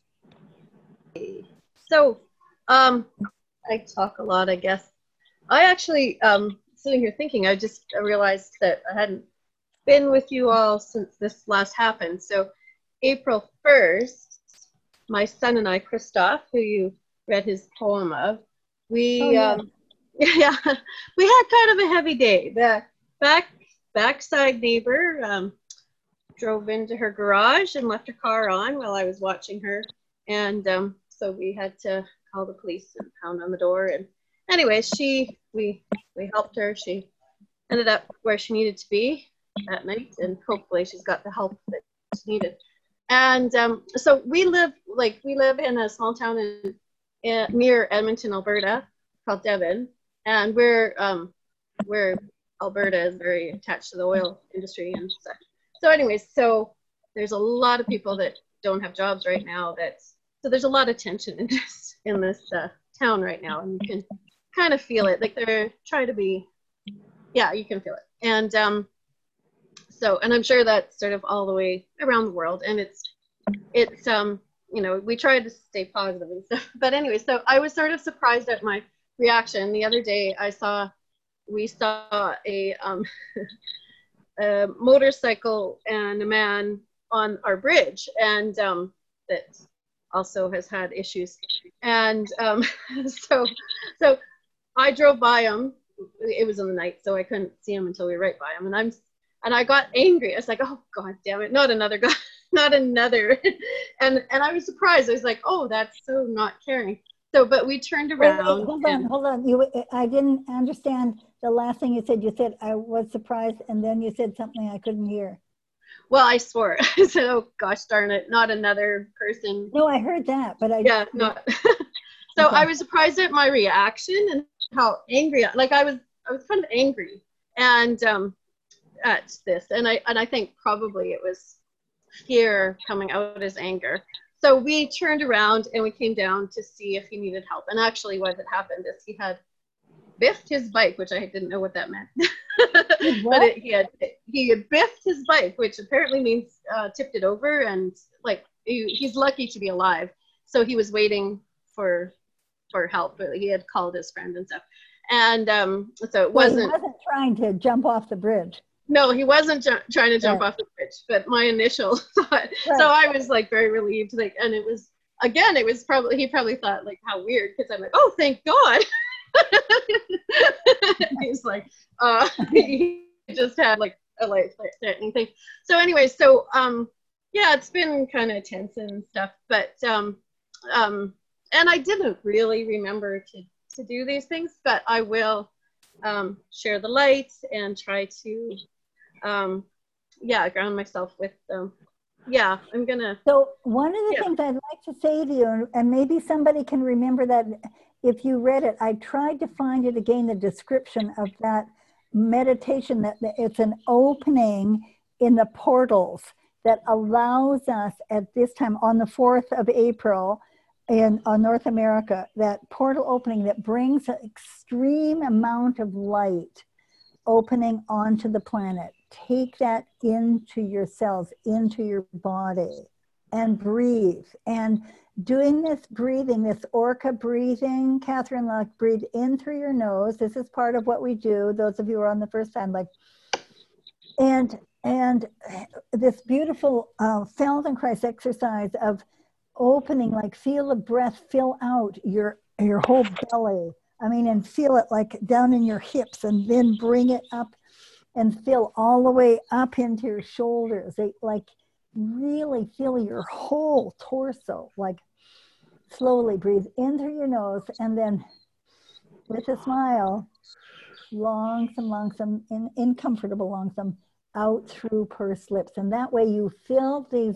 So, I talk a lot, I guess. I actually, sitting here thinking, I realized that I hadn't been with you all since this last happened. So, April 1st, my son and I, Christoph, who you read his poem of, we, we had kind of a heavy day. The backside neighbor drove into her garage and left her car on while I was watching her. And so we had to call the police and pound on the door. And anyway, we helped her. She ended up where she needed to be that night, and hopefully she's got the help that she needed. And so we live in a small town near Edmonton, Alberta, called Devon, and where Alberta is very attached to the oil industry and such. So anyways, so there's a lot of people that don't have jobs right now. So there's a lot of tension in this town right now, and you can kind of feel it. Like they're trying to be, yeah, you can feel it. And and I'm sure that's sort of all the way around the world. And it's you know, we try to stay positive and stuff. But anyway, so I was sort of surprised at my reaction. The other day we saw a motorcycle and a man on our bridge, and that also has had issues. And so I drove by him. It was in the night, so I couldn't see him until we were right by him. And I got angry. I was like, oh God damn it, not another guy, not another. and I was surprised. I was like, oh, that's so not caring. So, but we turned around. Wait, hold on. I didn't understand the last thing you said. You said, I was surprised, and then you said something I couldn't hear. Well, I swore. I said, oh gosh darn it, not another person. No, I heard that, but yeah, not. So okay. I was surprised at my reaction and how angry, like I was kind of angry and at this, and I think probably it was fear coming out as anger. So we turned around and we came down to see if he needed help. And actually what had happened is he had biffed his bike, which I didn't know what that meant. But he had biffed his bike, which apparently means tipped it over, and like he's lucky to be alive. So he was waiting for help, but he had called his friend and stuff. And so it wasn't. He wasn't trying to jump off the bridge. No, he wasn't trying to jump off the bridge, but my initial thought. Right. So I was like very relieved, like, and it was, again, it was probably, he probably thought like, how weird, because I'm like, oh, thank God. He's like, he just had like a life-threatening thing. So anyway, so yeah, it's been kind of tense and stuff, but and I didn't really remember to do these things, but I will share the light and try to ground myself with I'm gonna. So one of the things I'd like to say to you, and maybe somebody can remember that if you read it, I tried to find it again, the description of that meditation, that it's an opening in the portals that allows us at this time on the 4th of April in North America, that portal opening that brings an extreme amount of light opening onto the planet. Take that into your cells, into your body, and breathe. And doing this breathing, this orca breathing, Catherine, like breathe in through your nose. This is part of what we do. Those of you who are on the first time, like, and this beautiful Feldenkrais exercise of opening, like feel the breath fill out your whole belly. I mean, and feel it like down in your hips, and then bring it up and fill all the way up into your shoulders. They like really feel your whole torso, like slowly breathe in through your nose, and then with a smile, longsome, uncomfortable longsome, out through pursed lips. And that way you fill these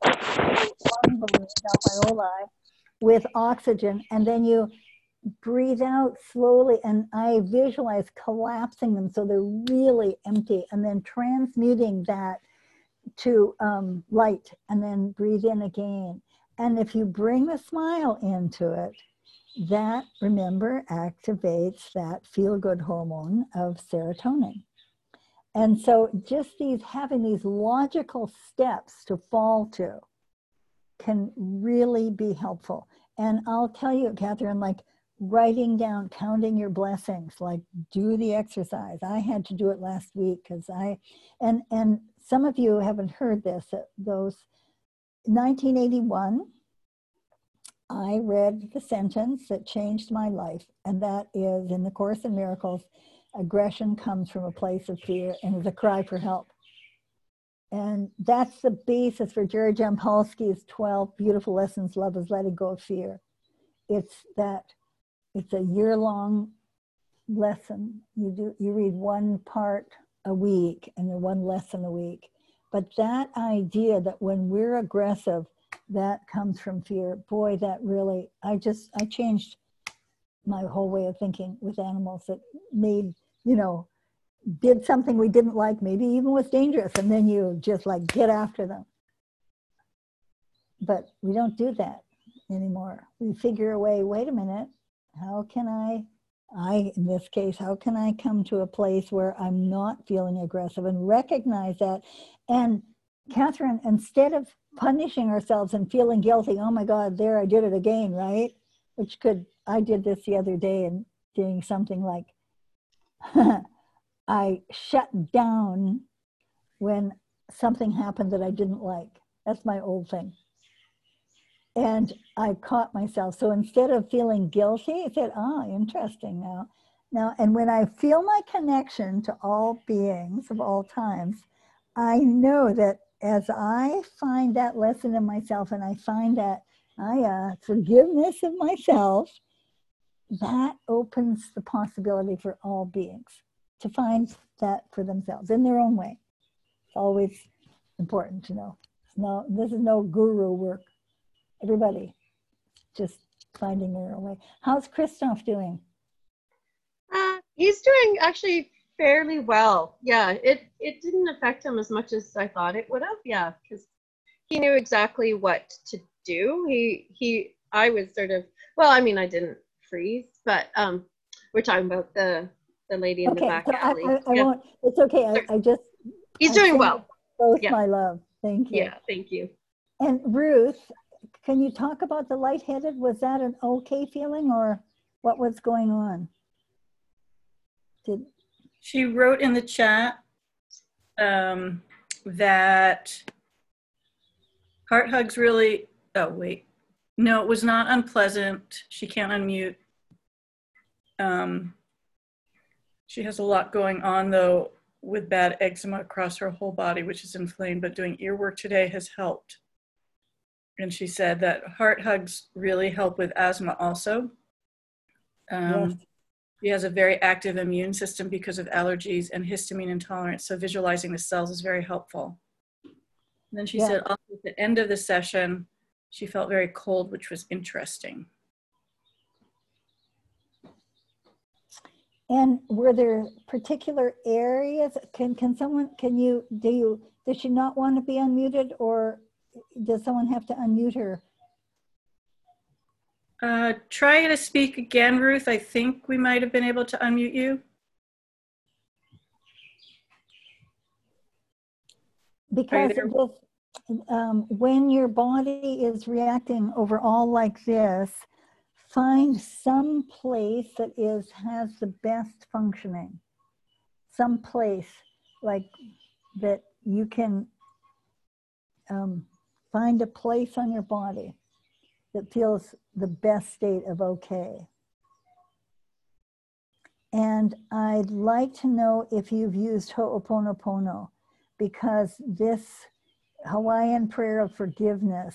alveoli with oxygen, and then you breathe out slowly, and I visualize collapsing them so they're really empty, and then transmuting that to light, and then breathe in again. And if you bring the smile into it, that, remember, activates that feel-good hormone of serotonin. And so just having these logical steps to fall to can really be helpful. And I'll tell you, Catherine, like writing down, counting your blessings, like do the exercise. I had to do it last week because and some of you haven't heard this, those 1981, I read the sentence that changed my life, and that is in the Course in Miracles, aggression comes from a place of fear and is a cry for help. And that's the basis for Jerry Jampolsky's 12 beautiful lessons, love is letting go of fear. It's a year-long lesson. You read one part a week and then one lesson a week. But that idea that when we're aggressive, that comes from fear, boy, that really, I changed my whole way of thinking with animals. That made, did something we didn't like, maybe even was dangerous, and then you just like get after them. But we don't do that anymore. We figure a way, wait a minute, how can I in this case, how can I come to a place where I'm not feeling aggressive and recognize that? And Catherine, instead of punishing ourselves and feeling guilty, oh my God, there I did it again, right? I did this the other day and doing something like, I shut down when something happened that I didn't like. That's my old thing. And I caught myself. So instead of feeling guilty, I said, interesting now. And when I feel my connection to all beings of all times, I know that as I find that lesson in myself, and I find that forgiveness of myself, that opens the possibility for all beings to find that for themselves in their own way. It's always important to know. This is no guru work. Everybody just finding their own way. How's Christoph doing? He's doing actually fairly well. Yeah, it didn't affect him as much as I thought it would have. Yeah, because he knew exactly what to do. I was sort of, I didn't freeze, but We're talking about the lady in the back so alley. I won't, it's okay. I just. He's doing well. Both Yeah. my love. Thank you. Yeah, thank you. And Ruth, can you talk about the lightheaded? Was that an okay feeling or what was going on? She wrote in the chat that heart hugs really, oh wait, no, it was not unpleasant. She can't unmute. She has a lot going on though with bad eczema across her whole body, which is inflamed, but doing ear work today has helped. And she said that heart hugs really help with asthma also. Yes. She has a very active immune system because of allergies and histamine intolerance. So visualizing the cells is very helpful. And then she said also at the end of the session, she felt very cold, which was interesting. And were there particular areas? Does she not want to be unmuted, or does someone have to unmute her? Try to speak again, Ruth. I think we might have been able to unmute you. Because when your body is reacting overall like this, find some place that has the best functioning. Some place like that you can find a place on your body that feels the best state of okay. And I'd like to know if you've used Ho'oponopono, because this Hawaiian prayer of forgiveness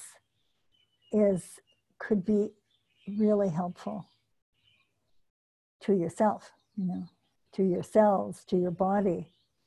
could be really helpful to yourself, to yourselves, to your body.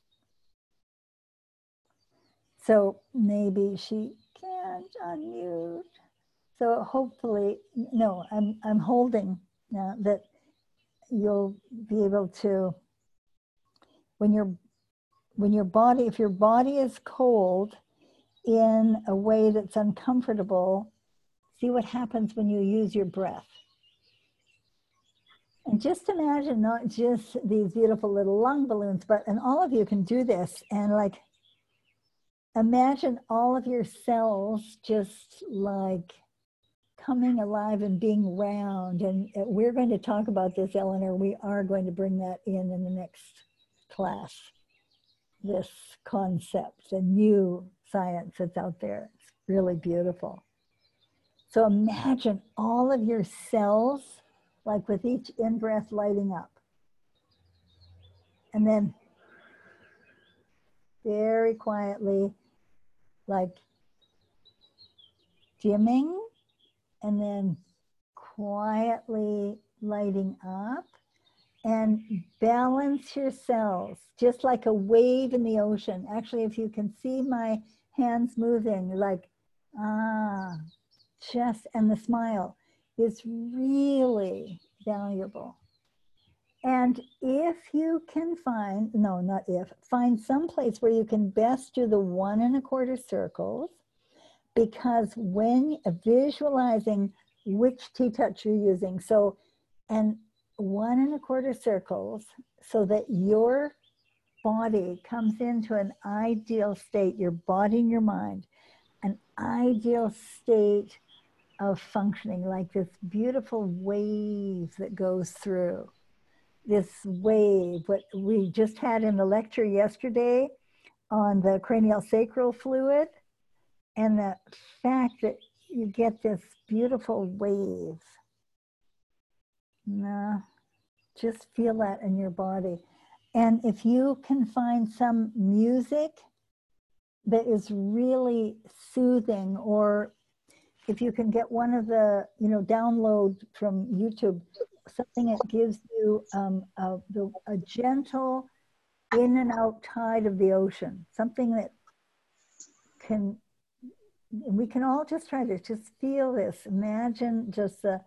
So maybe she can't unmute. So hopefully, no, I'm holding now that you'll be able to, if your body is cold in a way that's uncomfortable, see what happens when you use your breath. And just imagine not just these beautiful little lung balloons, and all of you can do this, and like, imagine all of your cells just like coming alive and being round. And we're going to talk about this, Eleanor. We are going to bring that in the next class. This concept, the new science that's out there. It's really beautiful. So imagine all of your cells, like with each in-breath lighting up. And then very quietly, like dimming, and then quietly lighting up, and balance your cells, just like a wave in the ocean. Actually, if you can see my hands moving, like, and the smile is really valuable. And if you can find, find some place where you can best do the 1 1/4 circles, because when visualizing which T-touch you're using, so, and 1 1/4 circles, so that your body comes into an ideal state, your body and your mind, an ideal state of functioning, like this beautiful wave that goes through. This wave, what we just had in the lecture yesterday on the cranial sacral fluid, and the fact that you get this beautiful wave. Now, just feel that in your body. And if you can find some music that is really soothing, or if you can get one of the, download from YouTube, something that gives you a gentle in and out tide of the ocean, something that we can all just try to just feel this. Imagine just the,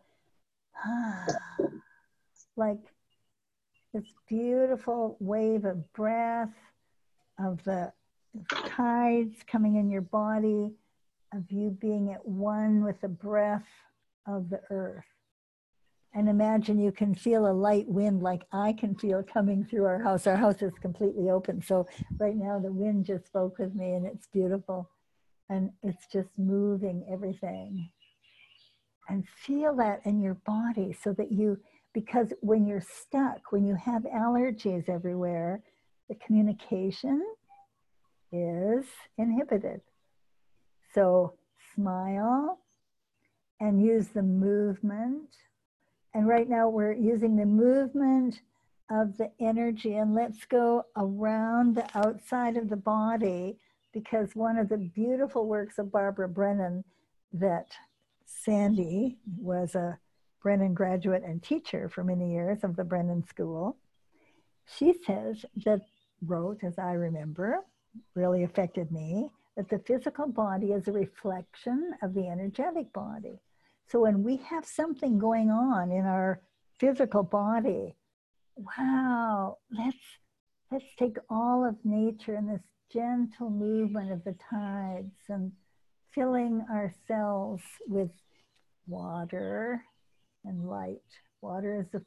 like this beautiful wave of breath, of the tides coming in your body, of you being at one with the breath of the earth. And imagine you can feel a light wind like I can feel coming through our house. Our house is completely open. So right now the wind just spoke with me and it's beautiful. And it's just moving everything. And feel that in your body so that you, because when you're stuck, when you have allergies everywhere, the communication is inhibited. So smile and use the movement. And right now we're using the movement of the energy, and let's go around the outside of the body, because one of the beautiful works of Barbara Brennan that Sandy was a Brennan graduate and teacher for many years of the Brennan School. She says that, wrote, as I remember, really affected me, that the physical body is a reflection of the energetic body. So when we have something going on in our physical body, wow, let's take all of nature and this gentle movement of the tides and filling ourselves with water and light. Water is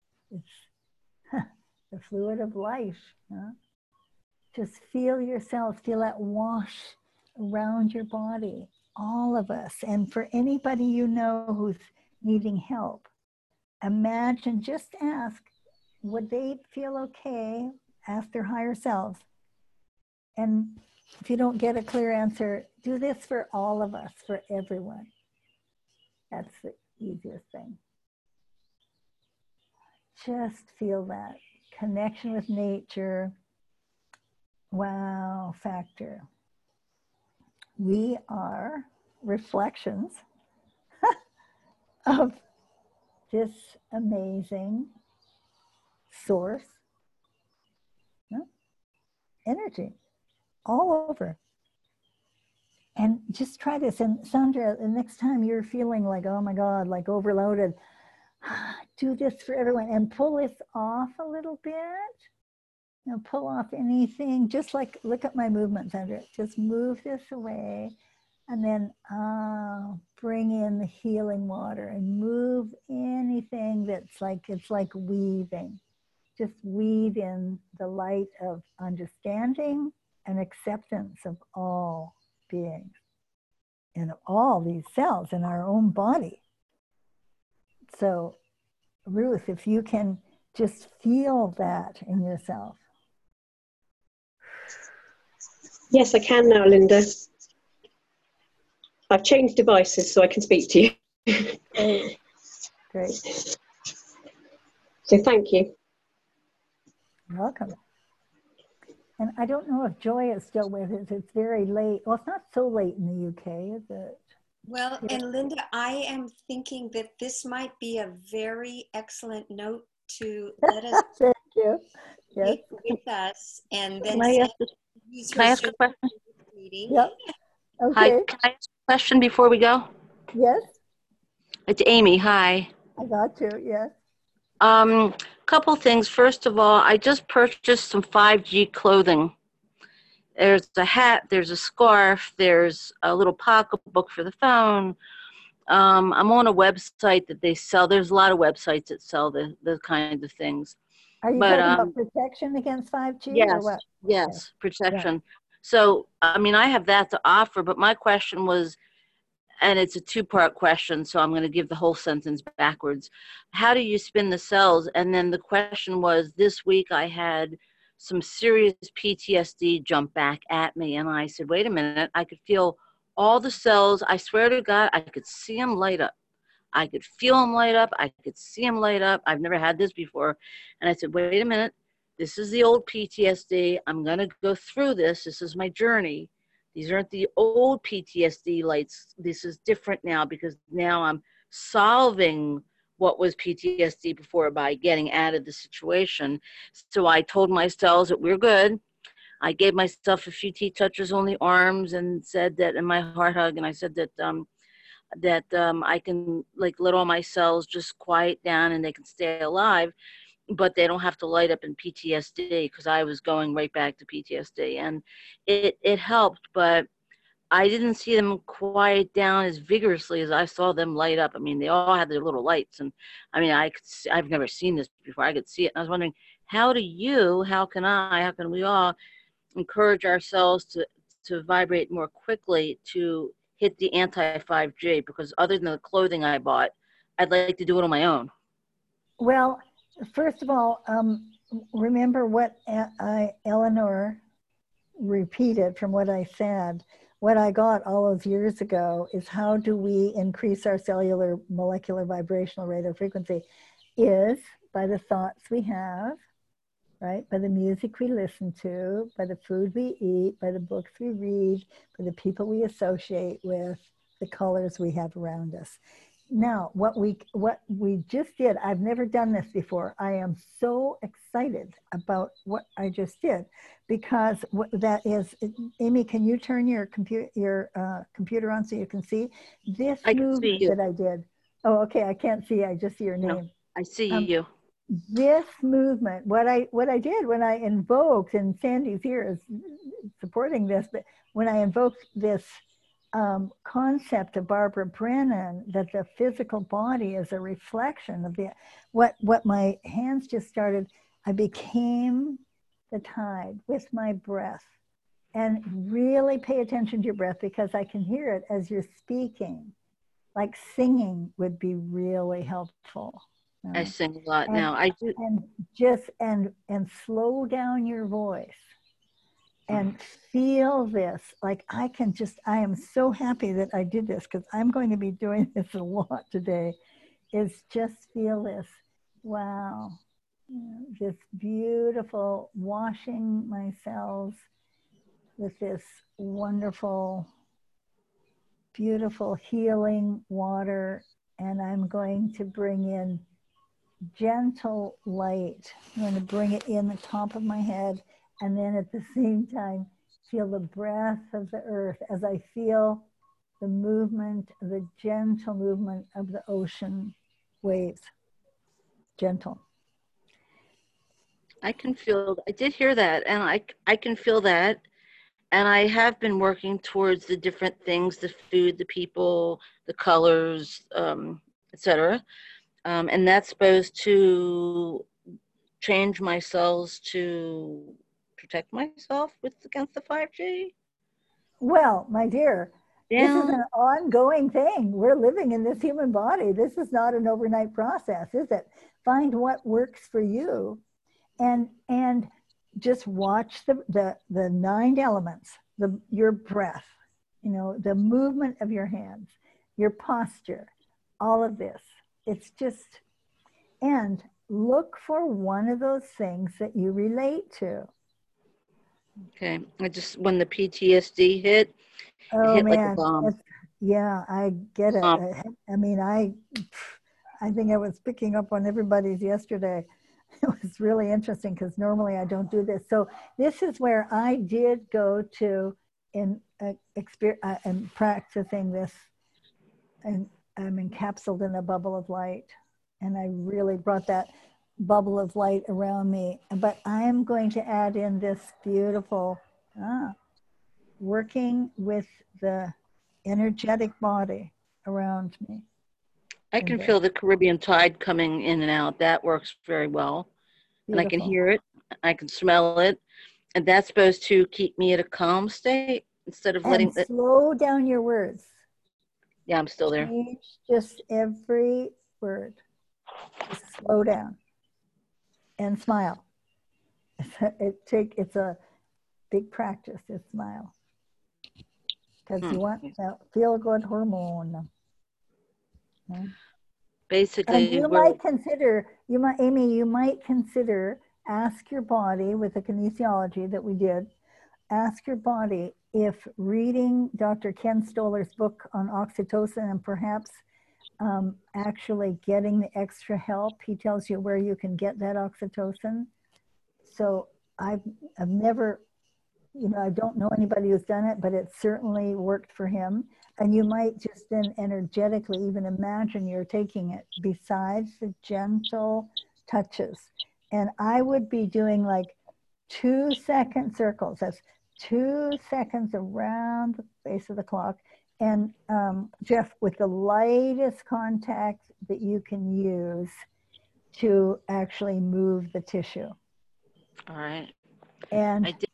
the fluid of life. Huh? Just feel yourself, feel that wash around your body, all of us. And for anybody you know who's needing help, imagine, just ask, would they feel okay? Ask their higher selves. And if you don't get a clear answer, do this for all of us, for everyone. That's the easiest thing. Just feel that connection with nature. Wow factor. We are reflections of this amazing source, energy all over. And just try this. And Sandra, the next time you're feeling like, oh my God, like overloaded, do this for everyone and pull this off a little bit. You know, pull off anything, just like, look at my movement, Sandra. Just move this away and then bring in the healing water and move anything that's like, it's like weaving. Just weave in the light of understanding and acceptance of all beings and all these cells in our own body. So, Ruth, if you can just feel that in yourself. Yes, I can now, Linda. I've changed devices so I can speak to you. Great. Great. So thank you. You're welcome. And I don't know if Joy is still with us. It's very late. Well, it's not so late in the UK, is it? Well, and Linda, I am thinking that this might be a very excellent note to let us Thank you. Yes. with us, and then Can I ask a question? Yep. Okay. Hi, can I ask a question before we go? Yes. It's Amy. Hi. I got you. Yes. Couple things. First of all, I just purchased some 5G clothing. There's a hat, there's a scarf, there's a little pocketbook for the phone. I'm on a website that they sell. There's a lot of websites that sell the kinds of things. Are you talking about protection against 5G? Yes, or what? yes, protection. Yeah. So, I mean, I have that to offer, but my question was, and it's a two-part question, so I'm going to give the whole sentence backwards. How do you spin the cells? And then the question was, this week I had some serious PTSD jump back at me, and I said, wait a minute, I could feel all the cells. I swear to God, I could see them light up. I could feel them light up. I could see them light up. I've never had this before. And I said, wait a minute, this is the old PTSD. I'm going to go through this. This is my journey. These aren't the old PTSD lights. This is different now because now I'm solving what was PTSD before by getting out of the situation. So I told my cells that we're good. I gave myself a few T-touches on the arms and said that, in my heart hug, and I said that I can like let all my cells just quiet down and they can stay alive, but they don't have to light up in PTSD, because I was going right back to PTSD, and it helped. But I didn't see them quiet down as vigorously as I saw them light up. I mean, they all had their little lights, and I mean, I've never seen this before. I could see it, and I was wondering, how can we all encourage ourselves to vibrate more quickly to hit the anti-5G? Because other than the clothing I bought, I'd like to do it on my own. Well, first of all, remember what Eleanor repeated from what I said. What I got all those years ago is how do we increase our cellular molecular vibrational rate or frequency is by the thoughts we have, right? By the music we listen to, by the food we eat, by the books we read, by the people we associate with, the colors we have around us. Now, what we just did, I've never done this before. I am so excited about what I just did because that is, Amy, can you turn your computer on so you can see this movement that I did? Oh, okay, I can't see, I just see your name. No, I see you. This movement, what I did when I invoked, and Sandy's here is supporting this, but when I invoked this concept of Barbara Brennan, that the physical body is a reflection of what my hands just started, I became the tide with my breath. And really pay attention to your breath because I can hear it as you're speaking. Like singing would be really helpful. I sing a lot now. I do. And slow down your voice and feel this. Like I am so happy that I did this because I'm going to be doing this a lot today, is just feel this. Wow. This beautiful washing my cells with this wonderful, beautiful healing water. And I'm going to bring in gentle light. I'm going to bring it in the top of my head, and then at the same time feel the breath of the earth as I feel the movement, the gentle movement of the ocean waves. Gentle. I did hear that, and I can feel that. And I have been working towards the different things, the food, the people, the colors, etc. And that's supposed to change my cells to protect myself against the 5G? Well, my dear, this is an ongoing thing. We're living in this human body. This is not an overnight process, is it? Find what works for you and just watch the 9 elements, your breath, the movement of your hands, your posture, all of this. It's just, and look for one of those things that you relate to. Okay, when the PTSD hit, it hit like a bomb. Yeah, I get it. I mean, I think I was picking up on everybody's yesterday. It was really interesting because normally I don't do this. So this is where I did go to in practicing this, and I'm encapsulated in a bubble of light, and I really brought that bubble of light around me. But I am going to add in this beautiful working with the energetic body around me. I can feel the Caribbean tide coming in and out. That works very well. Beautiful. And I can hear it. I can smell it. And that's supposed to keep me at a calm state instead of letting it. Slow down your words. Yeah, I'm still there. Change just every word. Just slow down and smile. It's a big practice to smile because you want that feel-good hormone. Okay? Basically, and you might consider, Amy, you might consider, ask your body with the kinesiology that we did, ask your body if reading Dr. Ken Stoller's book on oxytocin and perhaps actually getting the extra help, he tells you where you can get that oxytocin. So I've never, I don't know anybody who's done it, but it certainly worked for him. And you might just then energetically even imagine you're taking it besides the gentle touches. And I would be doing like 2-second circles. That's 2 seconds around the base of the clock. And Jeff, with the lightest contact that you can use to actually move the tissue. All right. And I did.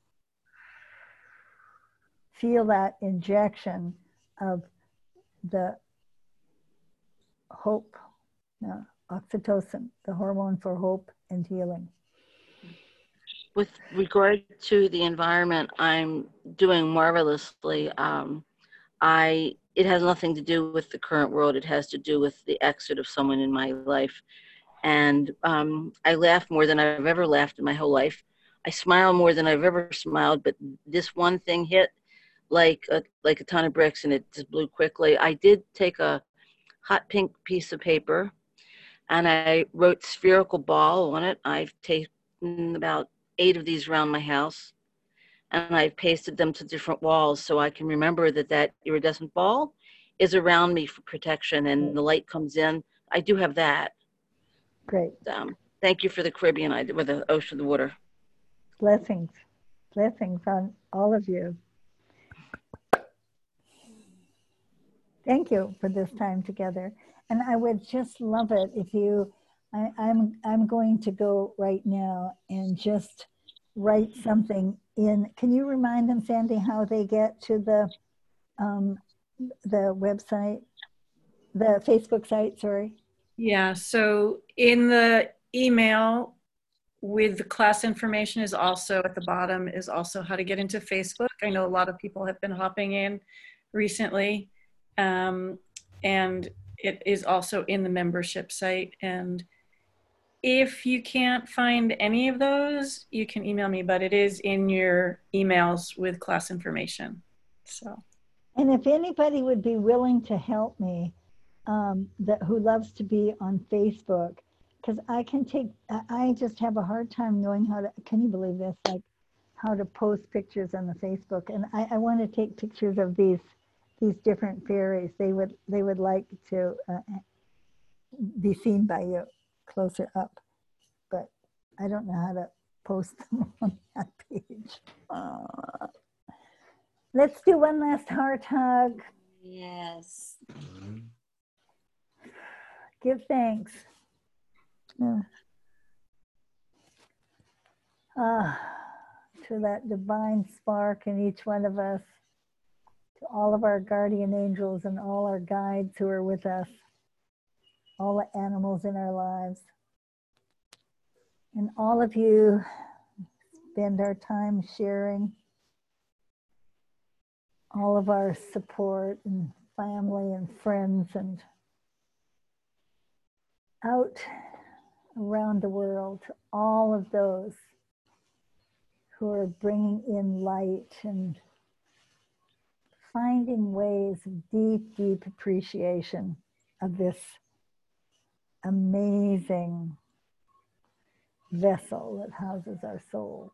Feel that injection of the hope, oxytocin, the hormone for hope and healing. With regard to the environment, I'm doing marvelously. It has nothing to do with the current world. It has to do with the exit of someone in my life. And I laugh more than I've ever laughed in my whole life. I smile more than I've ever smiled, but this one thing hit like a ton of bricks, and it just blew quickly. I did take a hot pink piece of paper and I wrote spherical ball on it. I've taped about 8 of these around my house, and I've pasted them to different walls so I can remember that iridescent ball is around me for protection, and the light comes in. I do have that. Great. Thank you for the Caribbean, with the ocean, the water. Blessings. Blessings on all of you. Thank you for this time together. And I would just love it if you, I'm going to go right now and just write something in. Can you remind them, Sandy, how they get to the website, the Facebook site, sorry? Yeah, so in the email with the class information is also at the bottom, is also how to get into Facebook. I know a lot of people have been hopping in recently. And it is also in the membership site. And if you can't find any of those, you can email me, but it is in your emails with class information. So. And if anybody would be willing to help me, who loves to be on Facebook, because I just have a hard time knowing how to, can you believe this? Like how to post pictures on the Facebook. And I want to take pictures of these different fairies. They would like to be seen by you closer up, but I don't know how to post them on that page. Let's do one last heart hug. Yes. Give thanks. To that divine spark in each one of us, to all of our guardian angels and all our guides who are with us, all the animals in our lives. And all of you spend our time sharing all of our support and family and friends and out around the world, to all of those who are bringing in light and finding ways of deep, deep appreciation of this amazing vessel that houses our soul.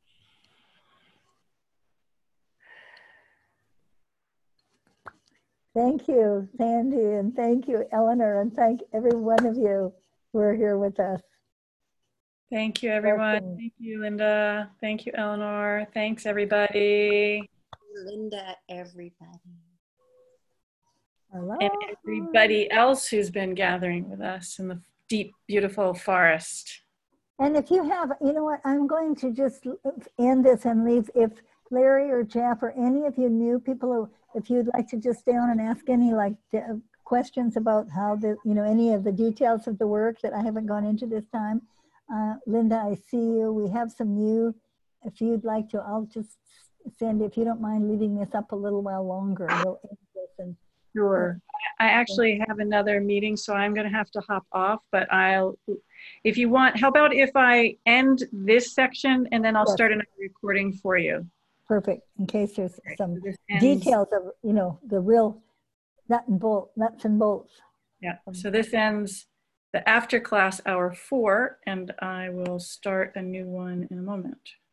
Thank you, Sandy, and thank you, Eleanor, and thank every one of you who are here with us. Thank you, everyone. Thank you, Linda. Thank you, Eleanor. Thanks, everybody. Linda, everybody. Hello. And everybody else who's been gathering with us in the deep, beautiful forest. And if you have, you know what, I'm going to just end this and leave. If Larry or Jeff or any of you new people, who, if you'd like to just stay on and ask any questions about how any of the details of the work that I haven't gone into this time. Linda, I see you. We have some new, if you'd like to, I'll just, Sandy, if you don't mind leaving this up a little while longer, we'll end this. And sure. I actually have another meeting, so I'm going to have to hop off, but if you want, how about if I end this section and then I'll start another recording for you? Perfect, in case there's some details of, the real nuts and bolts. Yeah, so this ends the after class hour 4, and I will start a new one in a moment.